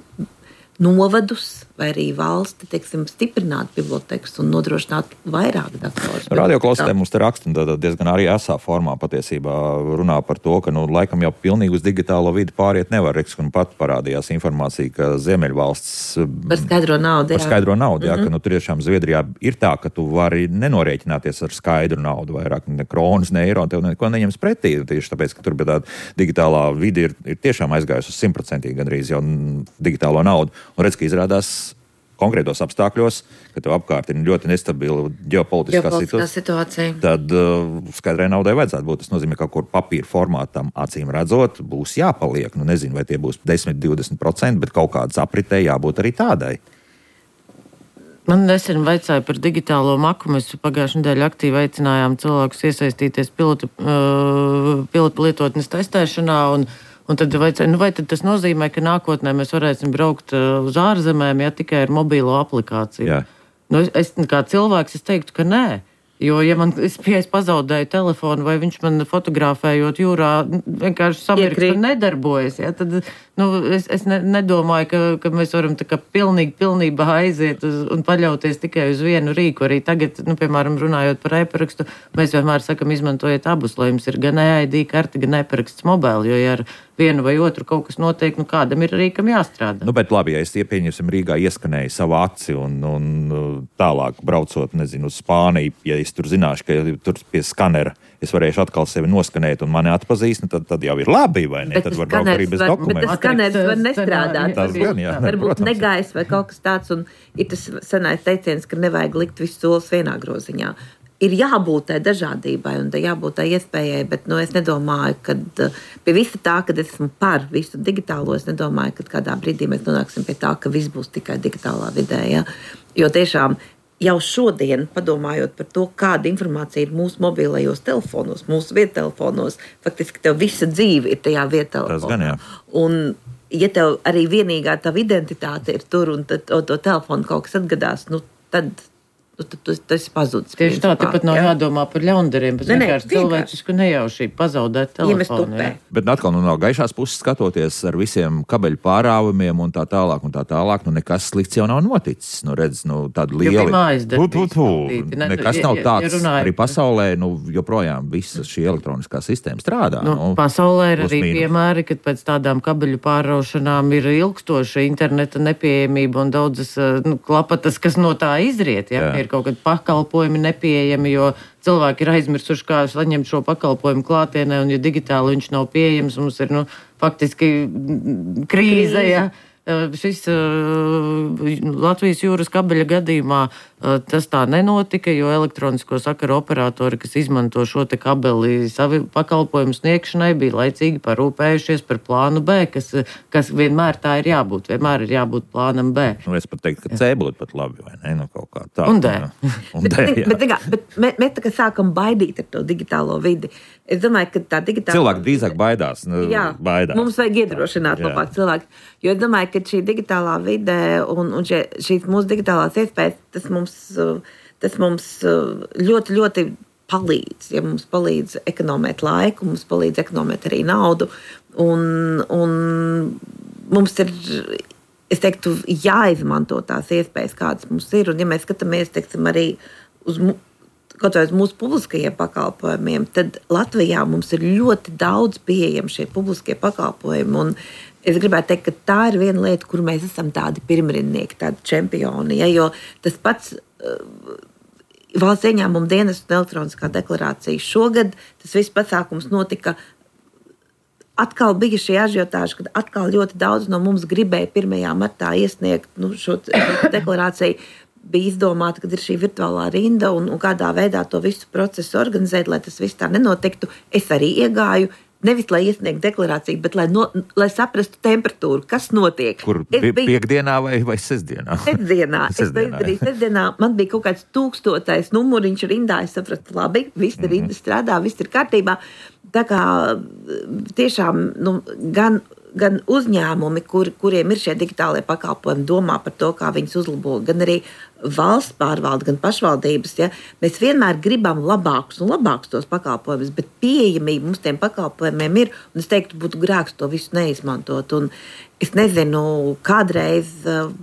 [SPEAKER 2] novadus vai arī valsti, stiprināt bibliotekas un nodrošināt vairāk datorus.
[SPEAKER 1] Radioklausītāji mums te raksta, un diezgan arī esā formā patiesībā runā par to, ka laikam jau pilnīgi uz digitālo vidi pāriet nevar. Pat parādījās informācija, ka Ziemeļvalsts
[SPEAKER 2] par skaidro naudu,
[SPEAKER 1] jā, ka tiešām Zviedrijā ir tā, ka tu vari nenorēķināties ar skaidru naudu, vairāk ne kronas, ne eiro, tev neko neņems pretī, tieši tāpēc, ka tur tā digitālā vidi ir tiešām aizgājusi uz 100% gandrīz jau digitālo naudu. Un redz, ka izrādās konkrētos apstākļos, ka tev apkārt ir ļoti nestabila ģeopolitiskā situācija, tad skaidrai naudai vajadzētu būt. Tas nozīmē, ka kaut kur papīra formātam acīm redzot būs jāpaliek. Nezinu, vai tie būs 10-20%, bet kaut kādas apritē jābūt arī tādai.
[SPEAKER 3] Man nesen vaicāja par digitālo maku. Mēs pagājušajā nedēļā aktīvi aicinājām cilvēkus iesaistīties pilotu lietotnes testēšanā un tad vaicāja, vai tad tas nozīmē, ka nākotnē mēs varēsim braukt uz ārzemēm, ja tikai ar mobīlo aplikāciju?
[SPEAKER 1] Jā.
[SPEAKER 3] Es kā cilvēks, es teiktu, ka nē. Jo, ja es pazaudēju telefonu vai viņš man fotografējot jūrā vienkārši samirkst un nedarbojas, ja, tad es nedomāju, ka mēs varam tā kā pilnībā aiziet un paļauties tikai uz vienu rīku. Arī tagad, piemēram, runājot par e-parakstu, mēs vienmēr sakam, izmantojiet abus, lai jums ir gan e-ID karte, gan e-paraksts mobēli, jo ja ar vienu vai otru kaut kas notiek, kādam ir arī kam jāstrādā.
[SPEAKER 1] Bet labi, ja es pieņemsim Rīgā ieskanēju savu aci un tālāk braucot, nezinu, uz Spāniju, ja es tur zināšu, ka tur pie skanera es varēšu atkal sevi noskanēt un mani atpazīst, tad jau ir labi, vai ne? Tad var braukt arī bez dokumentu.
[SPEAKER 2] Bet tas skaners var nestrādāt.
[SPEAKER 1] Tas gan, jā.
[SPEAKER 2] Varbūt negais vai kaut kas tāds, un ir tas senais teiciens, ka nevajag likt visus solis vienā groziņā. Ir jābūt tai dažādībai un tai jābūt tai iespējai, bet es nedomāju, ka pie visa tā, kad esmu par visu digitālo, es nedomāju, ka kādā brīdī mēs nonāksim pie tā, ka viss būs tikai digitālā vidē. Ja? Jo tiešām jau šodien, padomājot par to, kāda informācija ir mūsu mobilajos telefonos, mūsu viettelefonos, faktiski tev visa dzīve ir tajā viettelefonā.
[SPEAKER 1] Tas gan, jā.
[SPEAKER 2] Un, ja tev arī vienīgā tava identitāte ir tur un tad to telefonu kaut kas atgadās, tad tas ir pazudis.
[SPEAKER 3] Tieši tā, tāpat nav jādomā par ļaundariem, bet vienkārši cilvēcisku nejaušību pazaudēt telefonu. Ja.
[SPEAKER 1] Bet atkal no gaišās puses skatoties ar visiem kabeļu pārāvumiem un tā tālāk, nekas slikts jau nav noticis. Redz, tāda liela nekas nav tāds. Arī pasaulē, joprojām visa šī elektroniskā sistēma strādā.
[SPEAKER 3] Pasaulē ir arī piemēri, kad pēc tādām kabeļu pārraušanām ir ilgstoša interneta nepieejamība un daudzas klapatas, kas no tā izriet. Ja? Ir kaut kādi pakalpojumi nepieejami, jo cilvēki ir aizmirsuši, kā saņemt šo pakalpojumu klātienē, un ja digitāli viņš nav pieejams, mums ir faktiski krīze. Ja? Šis Latvijas jūras kabeļa gadījumā tas tā nenotika, jo elektronisko sakaru operatori, kas izmanto šo te kabeli savu pakalpojumu sniegšanai, bija laicīgi parūpējušies par plānu B, kas vienmēr tā ir jābūt. Vienmēr ir jābūt plānam B.
[SPEAKER 1] Es pat teiktu, ka C būtu pat labi, vai ne? Kaut kā tā.
[SPEAKER 3] Un D.
[SPEAKER 2] Bet mēs tā kā sākam baidīt ar to digitālo vidi. Es domāju, ka tā digitāla...
[SPEAKER 1] Cilvēki drīzāk baidās.
[SPEAKER 2] Mums vajag iedrošināt labāk cilvēku. Jo es domāju, ka šī digitālā vide un šīs mūsu digitālās iespējas, tas mums ļoti, ļoti palīdz. Ja mums palīdz ekonomēt laiku, mums palīdz ekonomēt arī naudu. Un mums ir, es teiktu, jāizmanto tās iespējas, kādas mums ir. Un ja mēs skatāmies, teiksim, arī uz mūsu publiskajiem pakalpojumiem, tad Latvijā mums ir ļoti daudz pieejami šie publiskie pakalpojumi. Un es gribētu teikt, ka tā ir viena lieta, kur mēs esam tādi pirmrindnieki, tādi čempioni. Ja, jo tas pats valsts ieņēmuma dienestu un elektroniskā deklarācija šogad, tas viss pasākums notika. Atkal bija šī ažiotāža, kad atkal ļoti daudz no mums gribēja 1. martā iesniegt šo deklarāciju. Bija izdomāta, kad ir šī virtuālā rinda un kādā veidā to visu procesu organizēt, lai tas viss tā nenotiktu. Es arī iegāju, nevis lai iesniegtu deklarāciju, bet lai saprastu temperatūru, kas notiek.
[SPEAKER 1] Kur piekdienā vai sestdienā?
[SPEAKER 2] Sestdienā. Es to izdarīju sestdienā. Man bija kaut kāds 1000. numuriņš rindā. Es sapratu, labi, viss rinda strādā, viss ir kārtībā. Tā kā tiešām gan uzņēmumi, kuriem ir šie digitālie pakalpojumi, domā par to, kā viņus uzlabo, gan arī valsts pārvalde, gan pašvaldības. Ja? Mēs vienmēr gribam labākus un labākus tos pakalpojumus, bet pieejamība mums tiem pakalpojumiem ir, un es teiktu, būtu grēks to visu neizmantot. Un es nezinu, kādreiz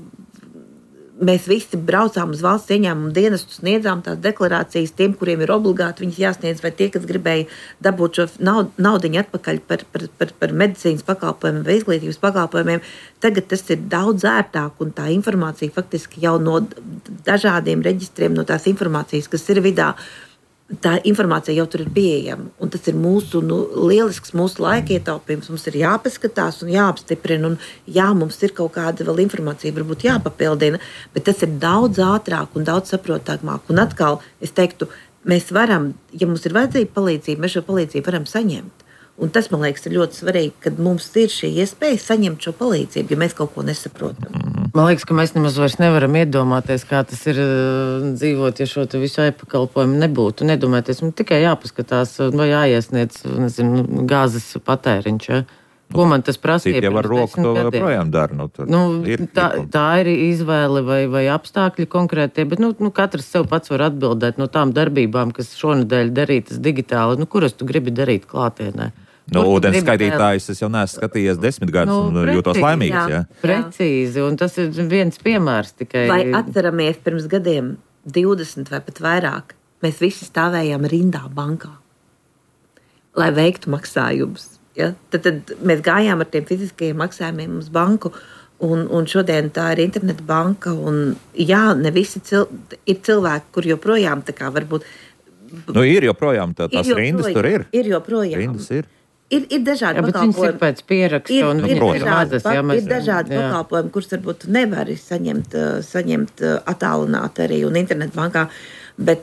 [SPEAKER 2] mēs visi braucām uz valsts ieņēmuma dienestu, sniedzām tās deklarācijas tiem, kuriem ir obligāti viņas jāsniedz, vai tie, kas gribēja dabūt šo naudiņu atpakaļ par medicīnas pakalpojumiem vai izglītības pakalpojumiem. Tagad tas ir daudz ērtāk, un tā informācija faktiski jau no dažādiem reģistriem, no tās informācijas, kas ir vidā, tā informācija jau tur ir pieejama. Un tas ir mūsu lielisks mūsu laika ietaupījums. Mums ir jāpaskatās un jāapstiprina. Un mums ir kaut kāda vēl informācija, varbūt jāpapildina, bet tas ir daudz ātrāk un daudz saprotamāk. Un atkal, es teiktu, mēs varam, ja mums ir vajadzīga palīdzība, mēs šo palīdzību varam saņemt. Un tas, man liekas, ir ļoti svarīgi, kad mums ir šī iespēja saņemt šo palīdzību, ja mēs kaut ko nesaprotam.
[SPEAKER 3] Man liekas, ka mēs nemaz vairs nevaram iedomāties, kā tas ir dzīvot, ja šo visu e-pakalpojumu nebūtu. Nedomāties, mums tikai jāpaskatās vai jāiesniedz, gāzes patēriņš. Ja? Ko man tas prasīja?
[SPEAKER 1] Citi jau ar roku to projām dara.
[SPEAKER 3] Tā ir izvēle vai apstākļi konkrētie, bet katrs sev pats var atbildēt no tām darbībām, kas šonedēļ darītas digitāli. Kuras tu gribi darīt klātienē?
[SPEAKER 1] Ūdens skaitītājs es jau neesmu skatījies 10 gadus un jūtos laimīgs. Ja?
[SPEAKER 3] Precīzi, un tas ir viens piemērs tikai.
[SPEAKER 2] Vai atceramies pirms gadiem 20 vai pat vairāk, mēs visi stāvējām rindā bankā, lai veiktu maksājumus. Ja? Tad mēs gājām ar tiem fiziskajiem maksājumiem uz banku, un šodien tā ir interneta banka. Un, jā, ne visi ir cilvēki, kur joprojām tā kā varbūt.
[SPEAKER 1] Nu, ir joprojām tās rindas tur ir.
[SPEAKER 2] Ir joprojām.
[SPEAKER 1] Rindas ir.
[SPEAKER 2] Ir dažādi
[SPEAKER 3] pakalpojumi. Viņas ir pēc pieraksta un
[SPEAKER 2] ir dažādi pakalpojumi, kurus varbūt tu nevari saņemt attālināti arī un internetu bankā, bet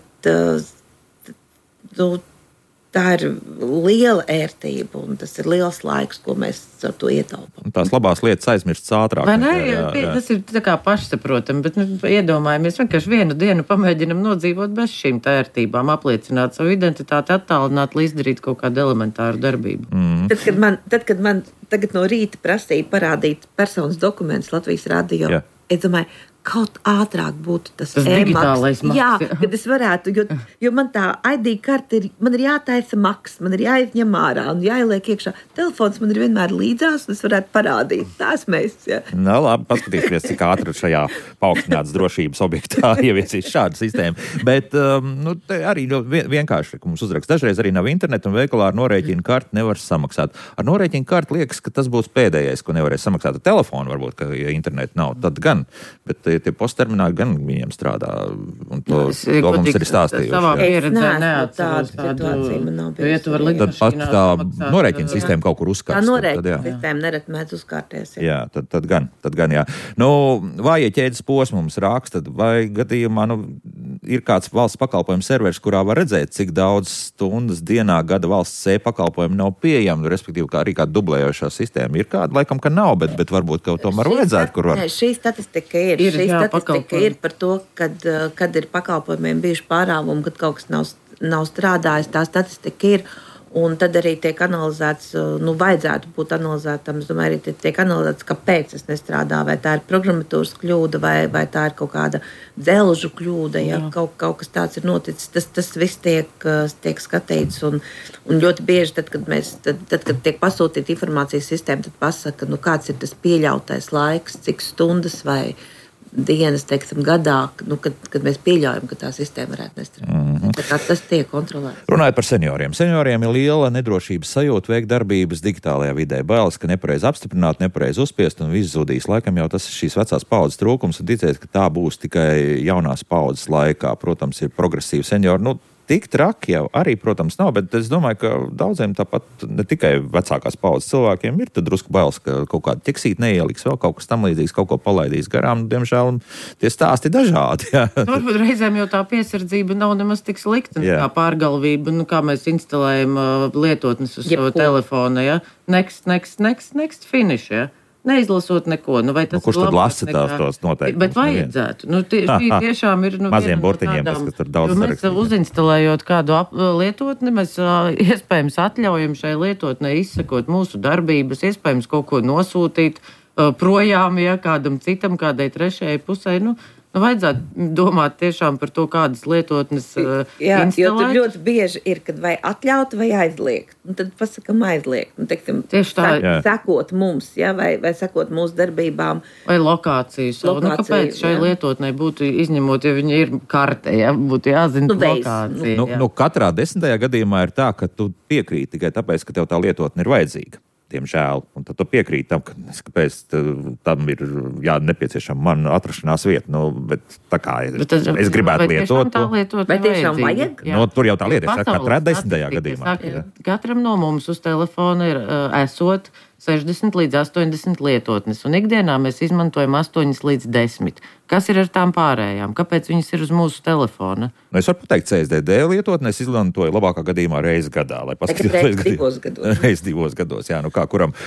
[SPEAKER 2] tā ir liela ērtība un tas ir liels laiks, ko mēs ar to ietaupām.
[SPEAKER 1] Tās labās lietas aizmirstas ātrāk.
[SPEAKER 3] Vai ne? Jā. Tas ir tā kā pašsaprotami, bet iedomājamies vienkārši vienu dienu pamēģinam nodzīvot bez šīm tā ērtībām, apliecināt savu identitāti, attālināt, lai izdarītu kaut kādu elementāru darbību.
[SPEAKER 2] Tad, kad man tagad no rīta prasīja parādīt personas dokumentus Latvijas radio, es domāju, kaut ātrāk būtu tas
[SPEAKER 3] digitālais maks.
[SPEAKER 2] Jā, kad es varētu, jo man tā ID karte man ir jātaisa maks, man ir jāizņem ārā un jāieliek iekšā. Telefons man ir vienmēr līdzās, un es varētu parādīt. Tās mēs, jā.
[SPEAKER 1] Nu, labi, paskatīsimies, cik ātri šajā paaugstinātas drošības objektā ieviesīs šādu sistēmu. Bet arī vienkārši, ka mums uzrakst, dažreiz arī nav interneta un veikalā ar norēķinu karti nevar samaksāt. Ar norēķinu karti liekas, ka tas būs pēdējais, ko nevarēs samaksāt. Ar telefonu varbūt, ka ja interneta nav, tad gan. Bet tie posttermināli gan viņiem strādā, un to mums ir stāstījuši.
[SPEAKER 3] Savā pieredzē neatceros tādu vietu var likt.
[SPEAKER 1] Tad pat tā norēķina sistēma kaut kur uzkārst.
[SPEAKER 2] Tā norēķina sistēma nerad mēdz uzkārties.
[SPEAKER 1] Jā, tad gan, jā. Nu, vājie ķēdes posmums raksta, vai gadījumā, ir kāds valsts pakalpojumu serveris, kurā var redzēt, cik daudz stundas dienā gada valsts pakalpojumu nav pieejami, respektīvi, kā arī kāda dublējošā sistēma. Ir kāda, laikam, ka nav, bet varbūt kaut tomēr vajadzētu, kur var.
[SPEAKER 2] Šī statistika ir. Šī statistika ir par to, kad ir pakalpojumiem bijuši pārāvumi, kad kaut kas nav strādājis, tā statistika ir. Un tad arī tiek analizēts, vajadzētu būt analizētam, es domāju, arī tiek analizēts, kāpēc tas nestrādā, vai tā ir programmatūras kļūda, vai tā ir kaut kāda dzelžu kļūda, ja kaut kas tāds ir noticis. Tas viss tiek skatīts, un ļoti bieži, tad, kad tiek pasūtīta informācijas sistēma, tad pasaka, kāds ir tas pieļautais laiks, cik stundas vai dienas, teiksim, gadā, kad mēs pieļaujam, ka tā sistēma varētu nestrādāt. Tā tas tiek kontrolēts.
[SPEAKER 1] Runājot par senioriem. Senioriem ir liela nedrošības sajūta veikt darbības digitālajā vidē. Bailes, ka nepareizi apstiprināt, nepareizi uzspiest un viss zudīs. Laikam jau tas ir šīs vecās paudzes trūkums un ticēt, ka tā būs tikai jaunās paudzes laikā. Protams, ir progresīvi seniori. Tik traki jau arī, protams, nav, bet es domāju, ka daudziem tāpat ne tikai vecākās paudzes cilvēkiem ir drusku bailes, ka kaut kāda ķeksīte neieliks, vēl kaut kas tam līdzīgs, kaut ko palaidīs garām. Diemžēl tie stāsti dažādi.
[SPEAKER 3] Varbūt reizēm jau tā piesardzība nav nemaz tik slikta, kā pārgalvība, kā mēs instalējam lietotnes uz savu telefonu. Ja? Next, finish. Ja? Neizlasot neko.
[SPEAKER 1] Kurš tad lasa tos noteikumus?
[SPEAKER 3] Bet vajadzētu. Tiešām ir
[SPEAKER 1] maziem burtiņiem, kas tur daudz
[SPEAKER 3] sarakstīt. Mēs uzinstalējot kādu lietotni, mēs iespējams atļaujam šai lietotnei izsekot mūsu darbības, iespējams kaut ko nosūtīt projām, kādam citam, kādai trešajai pusē. Vajadzētu domāt tiešām par to, kādas lietotnes instalēt.
[SPEAKER 2] Jo tur ļoti bieži ir, kad vai atļaut, vai aizliegt. Tad pasakam aizliegt. Teiksim,
[SPEAKER 3] tieši tā.
[SPEAKER 2] Sekot mums, vai sekot mūsu darbībām.
[SPEAKER 3] Vai lokāciju savu. Kāpēc šai lietotnei būtu izņemot, ja viņa ir kartē, būtu jāzina lokācija.
[SPEAKER 1] Katrā 10. gadījumā ir tā, ka tu piekrīti tikai tāpēc, ka tev tā lietotne ir vajadzīga. Diemžēl. Un tad tu piekrīti tam, kāpēc tam ir nepieciešama man atrašanās vieta. Bet tā kā es gribētu lietot.
[SPEAKER 2] Vai tiešām vajag?
[SPEAKER 1] Tur jau tā lieta ir katrā 10. gadījumā.
[SPEAKER 3] Katram no mums uz telefona ir esot 60 līdz 80 lietotnes, un ikdienā mēs izmantojam 8 līdz 10. Kas ir ar tām pārējām? Kāpēc viņas ir uz mūsu telefona?
[SPEAKER 1] Es varu pateikt, CSDD lietotni es izmantoju labākā gadījumā reizi gadā. Reiz 2 gados, jā, kā kuram.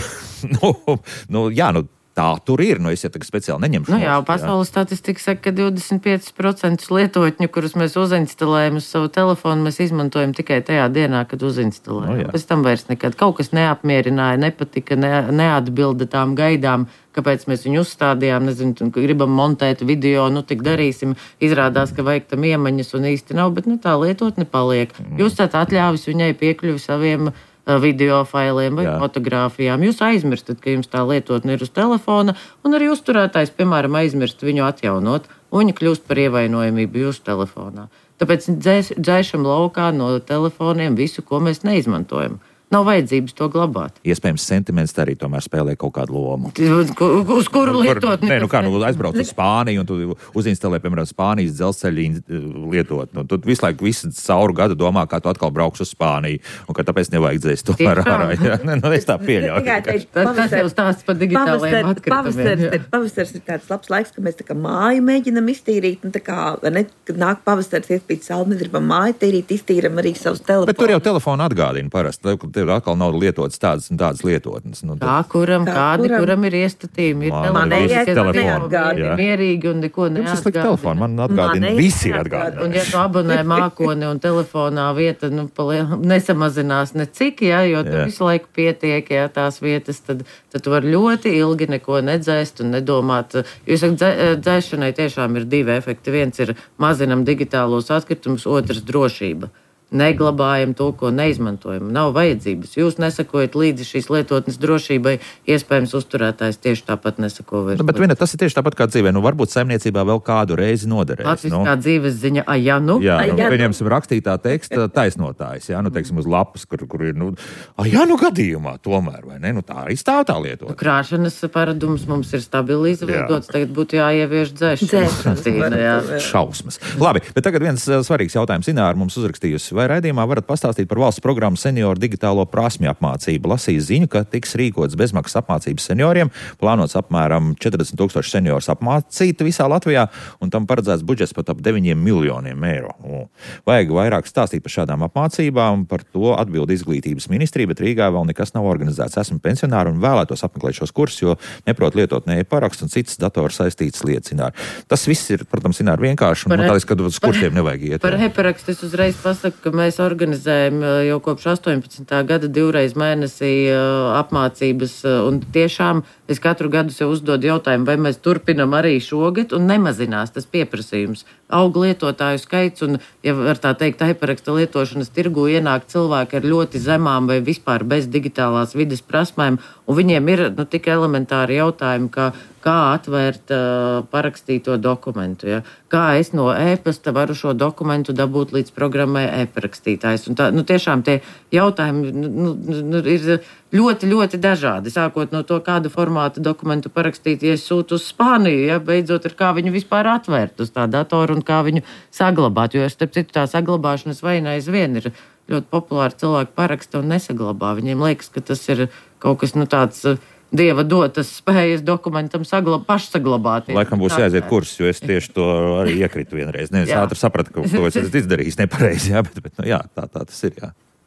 [SPEAKER 1] Tā tur ir, es jau tagad speciāli neņemšu.
[SPEAKER 3] Pasaules statistika saka, ka 25% lietotņu, kurus mēs uzinstalējam uz savu telefonu, mēs izmantojam tikai tajā dienā, kad uzinstalējam. Pēc tam vairs nekad kaut kas neapmierināja, nepatika, neatbilda tām gaidām, kāpēc mēs viņu uzstādījām, gribam montēt video, tik darīsim, izrādās, ka vajag tam iemaņas un īsti nav, bet tā lietotne paliek. Jūs atļāvis viņai piekļuvi saviem video failiem vai fotogrāfijām. Jūs aizmirstat, ka jums tā lietotne ir uz telefona, un arī uzturētājs, piemēram, aizmirst viņu atjaunot, un viņa kļūst par ievainojamību jūsu telefonā. Tāpēc dzēšam laukā no telefoniem visu, ko mēs neizmantojam. Nav vajadzības to glabāt.
[SPEAKER 1] Iespējams, sentiments arī tomēr spēlē kaut kādu lomu.
[SPEAKER 3] Uz kuru lietotni?
[SPEAKER 1] Aizbrauc uz Spāniju un tu uzinstalē, piemēram, Spānijas dzelzceļa lietotni. Tu visu laiku cauru gadu domā, kā tu atkal brauks uz Spāniju un ka tāpēc nevajag dzēst to ārā. Es tā pieļauju.
[SPEAKER 3] Tas jau stāsts par digitālajiem atkritumiem.
[SPEAKER 2] Pavasars ir tāds labs laiks, ka mēs tā kā māju mēģinam iztīrīt. Un tā kā, kad nāk pavasars, iespīt sauli, mēs gribam māju tīrīt, iztīram arī savus telefonus.
[SPEAKER 1] Bet tur jau telefonu atgādina parasti. Tev atkal nav lietotas tādas un tādas lietotnes.
[SPEAKER 3] Kuram ir iestatījumi, ir telefoni. Mierīgi un neko neatgādina.
[SPEAKER 1] Jums ir slikti telefoni, man atgādina, visi ir atgādina.
[SPEAKER 3] Un ja tu abonē mākoni un telefonā vieta nesamazinās necik, jo tu visu laiku pietiek, tās vietas, tad tu vari ļoti ilgi neko nedzēst un nedomāt. Jūs sakat, dzēšanai tiešām ir divi efekti. Viens ir mazinam digitālos atkritumus, otrs drošība. Neglabājam to, ko neizmantojam. Nav vajadzības. Jūs nesakojat līdzi šīs lietotnes drošībai, iespējams, uzturētājs tieši tāpat nesako vairs.
[SPEAKER 1] Bet tas ir tieši tāpat kā dzīvē. Varbūt saimniecībā vēl kādu reizi noderēs.
[SPEAKER 3] Latviskā dzīves ziņa,
[SPEAKER 1] pieņemsim rakstītā teksta taisnotājs, teiksim, uz lapas, kur ir, gadījumā tomēr, vai ne? Tā arī stāv tā lietotne.
[SPEAKER 3] Krāšanas paradums mums ir stabili izveidots, tagad būtu jāievieš dzēšana.
[SPEAKER 1] Šausmas. Labi, bet tagad viens svarīgs jautājums. Ināra mums uzrakstījusi. Vai raidījumā varat pastāstīt par valsts programmu senioru digitālo prasmju apmācību? Lasīju ziņu, ka tiks rīkots bezmaksas apmācības senioriem, plānots apmēram 40 000 seniorus apmācīt visā Latvijā, un tam paredzēts budžets pat ap 9 miljoniem eiro. Vajag vairāk stāstīt par šādām apmācībām, par to atbild izglītības ministrija, bet Rīgā vēl nekas nav organizēts. Esmu pensionāri un vēlētos apmeklēt šos kursus, jo neprot lietot ne e-parakstu un citas datoru saistītas lietas. Tas viss ir, protams, vienkārši, un tālāk, kad uz kursiem nevajag iet.
[SPEAKER 3] Par e-parakstu es uzreiz pasaku, ka mēs organizējam jau kopš 18. gada 2 reizes mēnesī apmācības, un tiešām es katru gadu sev uzdodu jautājumu, vai mēs turpinam arī šogad, un nemazinās tas pieprasījums. Aug lietotāju skaits, un, ja var tā teikt, e-paraksta lietošanas tirgu ienāk cilvēki ar ļoti zemām vai vispār bez digitālās vides prasmēm, un viņiem ir tik elementāri jautājumi, kā atvērt parakstīto dokumentu. Ja? Kā es no e-pasta varu šo dokumentu dabūt līdz programmai e-parakstītājs. Un tā, tiešām tie jautājumi ir ļoti, ļoti dažādi. Sākot no to, kādu formātu dokumentu parakstīt, ja es sūtu uz Spāniju, ja? Beidzot ar kā viņu vispār atvērt uz tā datoru un kā viņu saglabāt. Jo, starp citu, tā saglabāšanas vaina aizvien ir ļoti populāri. Cilvēki paraksta un nesaglabā. Viņiem liekas, ka tas ir kaut kas tāds Dieva dotas spējas dokumentam pašsaglabāt.
[SPEAKER 1] Laikam būs jāaiziet kurs, jo es tieši to arī iekritu vienreiz. Es ātri sapratu, ka to es esmu izdarījis nepareizi, bet tā tas ir,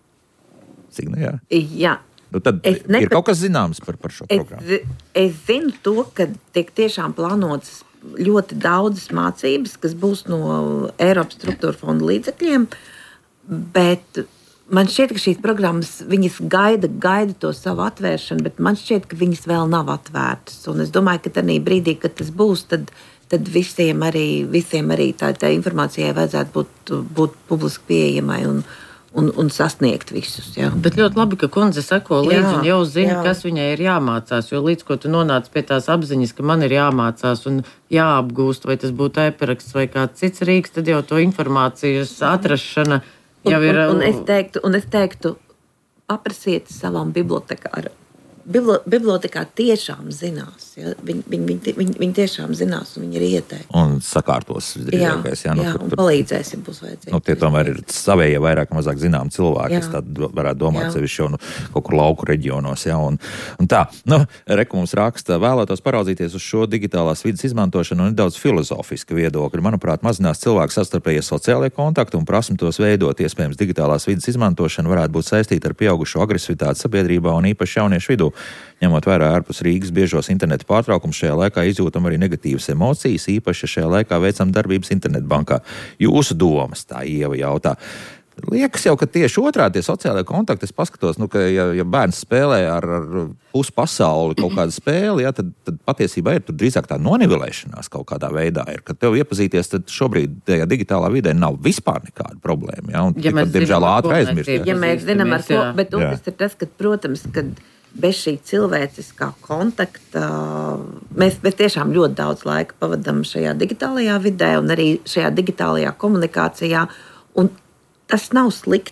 [SPEAKER 1] Signe,
[SPEAKER 2] Jā.
[SPEAKER 1] Tad ir kaut kas zināms par šo programmu.
[SPEAKER 2] Es zinu to, ka tiek tiešām plānotas ļoti daudzas mācības, kas būs no Eiropas struktūra fonda līdzekļiem, bet man šķiet, ka šīs programmas, viņas gaida to savu atvēršanu, bet man šķiet, ka viņas vēl nav atvērtas. Un es domāju, ka tajā brīdī, kad tas būs, tad visiem arī tā informācijai vajadzētu būt publiski pieejamai un sasniegt visus. Jā.
[SPEAKER 3] Bet ļoti labi, ka kundze seko līdzi un jau zina, kas viņai ir jāmācās, jo līdz ko tu nonāc pie tās apziņas, ka man ir jāmācās un jāapgūst, vai tas būtu e-paraksts vai kāds cits rīks, tad jau to informācijas atrašana jau ir.
[SPEAKER 2] Un es teiktu, paprasiet savam bibliotekāram. Bibliotekā tiešām zinās. Ja? Viņi tiešām zinās, un viņi ir ieteikti.
[SPEAKER 1] Un sakārtos visdrīzākais.
[SPEAKER 2] Un palīdzēs, ja būs vajadzīgi.
[SPEAKER 1] Tie tomēr ir savējie vairāk vai mazāk zinām cilvēki, kas tad varētu domāt sevišķi jau kaut kur lauku reģionos. Ja? Un tā, Reku mums raksta, vēlētos paraudzīties uz šo digitālās vidas izmantošanu un nedaudz filozofiski viedokļi. Manuprāt, mazinās cilvēku savstarpējie sociālie kontakti un prasmi tos veidot. Iespējams, digitālās vidas izmantošana varētu būt saistīta ar pieaugušo agresivitāti sabiedrībā un īpaši jauniešu vidū. Ņemot vērā ārpus Rīgas biežos interneta pārtraukums, šajā laikā izjūtam arī negatīvas emocijas, īpaši šajā laikā veicam darbības internetbankā. Jūsu domas, tā Ieva jautā. Liekas jau, ka tieši otrādi tie sociālajie kontakti, es paskatos, ka ja bērns spēlē ar pusi pasauli kaut kādu spēli, tad patiesībā ir tur drīzāk tā nonivelēšanās kaut kādā veidā. Ir, kad tev iepazīties, tad šobrīd tajā digitālā vidē nav vispār nekāda problēma. Ja? Un
[SPEAKER 3] mēs
[SPEAKER 1] diemžēl ātri aizmirst.
[SPEAKER 2] Ja mēs zinām ar ko, bet otrs ir tas, ka, protams, kad bez šī cilvēciskā kontakta mēs tiešām ļoti daudz laika pavadām šajā digitālajā vidē un arī šajā digitālajā komunikācijā. Un tas nav slikti,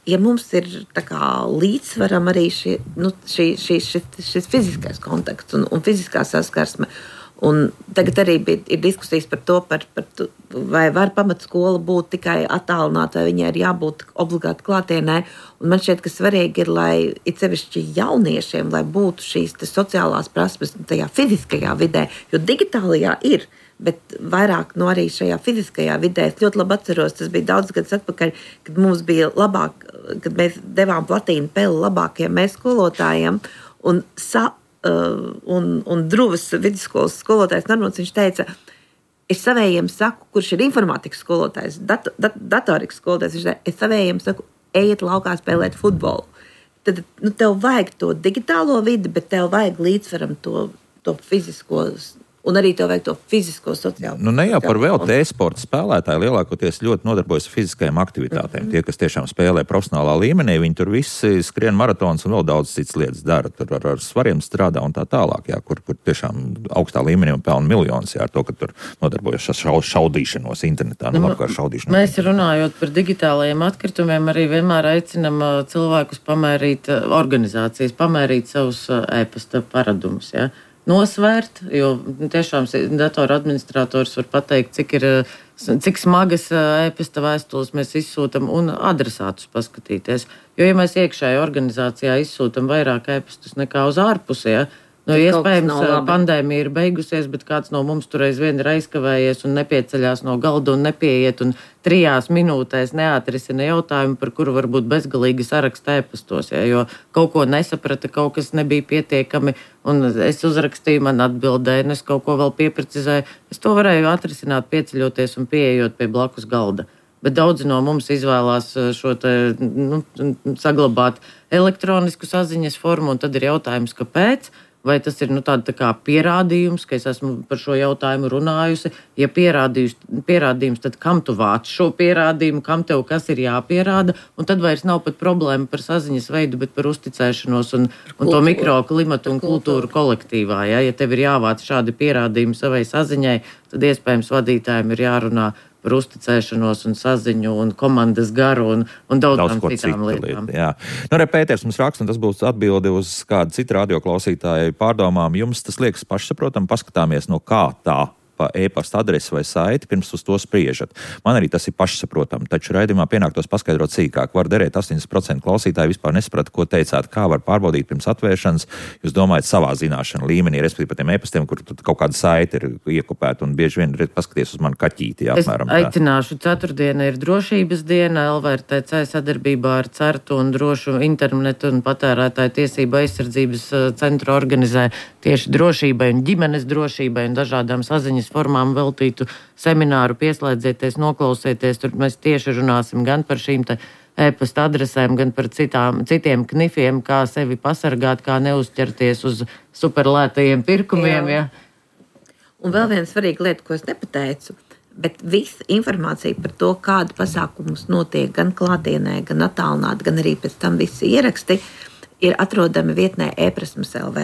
[SPEAKER 2] ja mums ir tā kā līdzsvaram arī šis fiziskais kontakts un fiziskā saskarsme. Un tagad arī ir diskusijas par to, vai var pamatskola būt tikai attālināta, vai viņai ir jābūt obligāti klātienē. Un man šķiet, ka svarīgi ir, lai it sevišķi jauniešiem, lai būtu šīs sociālās prasmes tajā fiziskajā vidē, jo digitālajā ir, bet vairāk arī šajā fiziskajā vidē. Es ļoti labi atceros, tas bija daudz gadus atpakaļ, kad mums bija labāk, kad mēs devām platīnu peli labākajiem mēs skolotājiem un Druvas vidusskolas skolotājs Normons, viņš teica, es savējiem saku, kurš ir informātikas skolotājs, datorikas skolotājs, viņš teica, es savējiem saku, ejiet laukā spēlēt futbolu. Tad tev vajag to digitālo vidi, bet tev vajag līdzsvaram to fizisko, un arī tev vajag to fizisko sociālo.
[SPEAKER 1] Ne jau par velti e-sporta spēlētāji lielākoties ļoti nodarbojas ar fiziskajām aktivitātēm. Tie, kas tiešām spēlē profesionālā līmenī, viņi tur visi skrien maratons un vēl daudz citas lietas dara. Tur ar svariem strādā un tā tālāk, jā, kur tiešām augstā līmenī un pelna miljonus, jā, ar to, ka tur nodarbojas ar šaudīšanos internetā.
[SPEAKER 3] Mēs runājot par digitālajiem atkritumiem, arī vienmēr aicinam cilvēkus organizācijas pamērīt savus e-pasta paradumus, jā. Nosvērt, jo tiešām datora administrators var pateikt, cik smagas e-pasta vēstules mēs izsūtam un adresātus paskatīties. Jo, ja mēs iekšējā organizācijā izsūtam vairāk e-pastus nekā uz ārpusi, ja, iespējams, pandēmija ir beigusies, bet kāds no mums tur aizvien ir aizkavējies un nepieceļās no galda un nepieiet un 3 minūtēs neatrisina jautājumu, par kuru varbūt bezgalīgi saraksta e-pastos, ja, jo kaut ko nesaprata, kaut kas nebija pietiekami, un es uzrakstīju, man atbildēju, un es kaut ko vēl pieprecizēju. Es to varēju atrisināt pieceļoties un pieejot pie blakus galda. Bet daudzi no mums izvēlās šo saglabāt elektronisku saziņas formu, un tad ir jautājums, kāpēc? Vai tas ir tā kā pierādījums, ka es esmu par šo jautājumu runājusi? Ja pierādījums, tad kam tu vāc šo pierādījumu, kam tev kas ir jāpierāda? Un tad vairs nav pat problēma par saziņas veidu, bet par uzticēšanos un to mikroklimatu un kultūru kolektīvā. Ja tev ir jāvāc šādi pierādījumi savai saziņai, tad iespējams vadītājiem ir jārunā par uzticēšanos un saziņu un komandas garu un daudzām citām lietām.
[SPEAKER 1] Jā. Pēters mums raksta, un tas būs atbildi uz kādu citu radioklausītāju pārdomām. Jums tas liekas pašsaprotam, paskatāmies no kā tā pa e-pasta adresi vai saiti, pirms uz to spriežat. Man arī tas ir pašsaprotam, taču raidījumā pienāktos paskaidrot sīkāk. Var derēt 80% klausītāji vispār nesaprata, ko teicāt, kā var pārbaudīt pirms atvēršanas. Jūs domājat savā zināšanu līmenī, respektīvi par tiem e-pastiem, kur kaut kāda saite ir iekopēta un bieži vien paskaties uz manu kaķīti. Jā,
[SPEAKER 3] es aicināšu, ceturtdiena ir drošības diena, LVRTC sadarbībā ar CERTU un drošu internetu un patērētāju tiesību aizsardzības centru organizē tieši drošībai un ģimenes drošībai un dažādām saziņas formām veltītu semināru, pieslēdzieties, noklausieties. Tur mēs tieši runāsim gan par šīm e-pasta adresēm, gan par citiem knifiem, kā sevi pasargāt, kā neuzķerties uz superlētajiem pirkumiem. Ja.
[SPEAKER 2] Un vēl viena svarīga lieta, ko es nepateicu, bet visa informācija par to, kāda pasākumus notiek gan klātienē, gan attālināti, gan arī pēc tam visi ieraksti, ir atrodami vietnē e-prasmes.lv.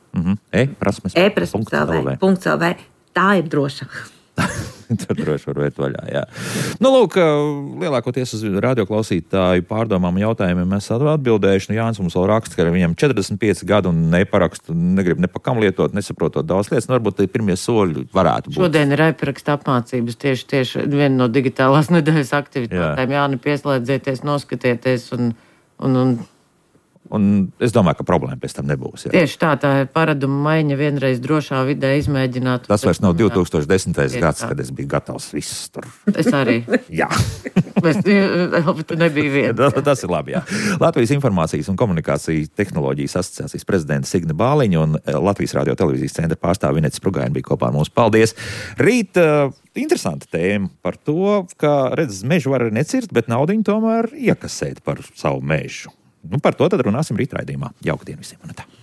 [SPEAKER 2] E-prasmes.lv. Tā ir droša.
[SPEAKER 1] Tur droši var vērt vaļā, jā. Lūk, lielākoties uz radioklausītāju pārdomām jautājumiem mēs atbildējuši. Jānis mums vēl raksta, ka viņam 45 gadu un neparakstu, negrib ne pa kam lietot, nesaprotot daudz lietas. Varbūt pirmie soļi varētu būt.
[SPEAKER 3] Šodien ir e-paraksta apmācības tieši viena no digitālās nedēļas aktivitātēm. Jāni, pieslēdzieties, noskatieties
[SPEAKER 1] un es domāju, ka problēma pēc tam nebūs. Jā.
[SPEAKER 3] Tieši tā ir paraduma maiņa vienreiz drošā vidē izmēģināt.
[SPEAKER 1] Tas vairs nav 2010. gads, kad es biju gatavs viss tur.
[SPEAKER 3] Es arī.
[SPEAKER 1] Jā.
[SPEAKER 3] Tu nebija viena.
[SPEAKER 1] Tas ir labi, jā. Latvijas informācijas un komunikācijas tehnoloģijas asociācijas prezidenta Signe Bāliņa un Latvijas radio televīzijas centra pārstāve Vineta Sprugaina bija kopā ar mums. Paldies! Rīt interesanta tēma par to, ka, mežu var necirst, bet naudiņu tomēr iekasēt par savu mežu. Par to tad runāsim rīt raidījumā. Jauka diena visiem!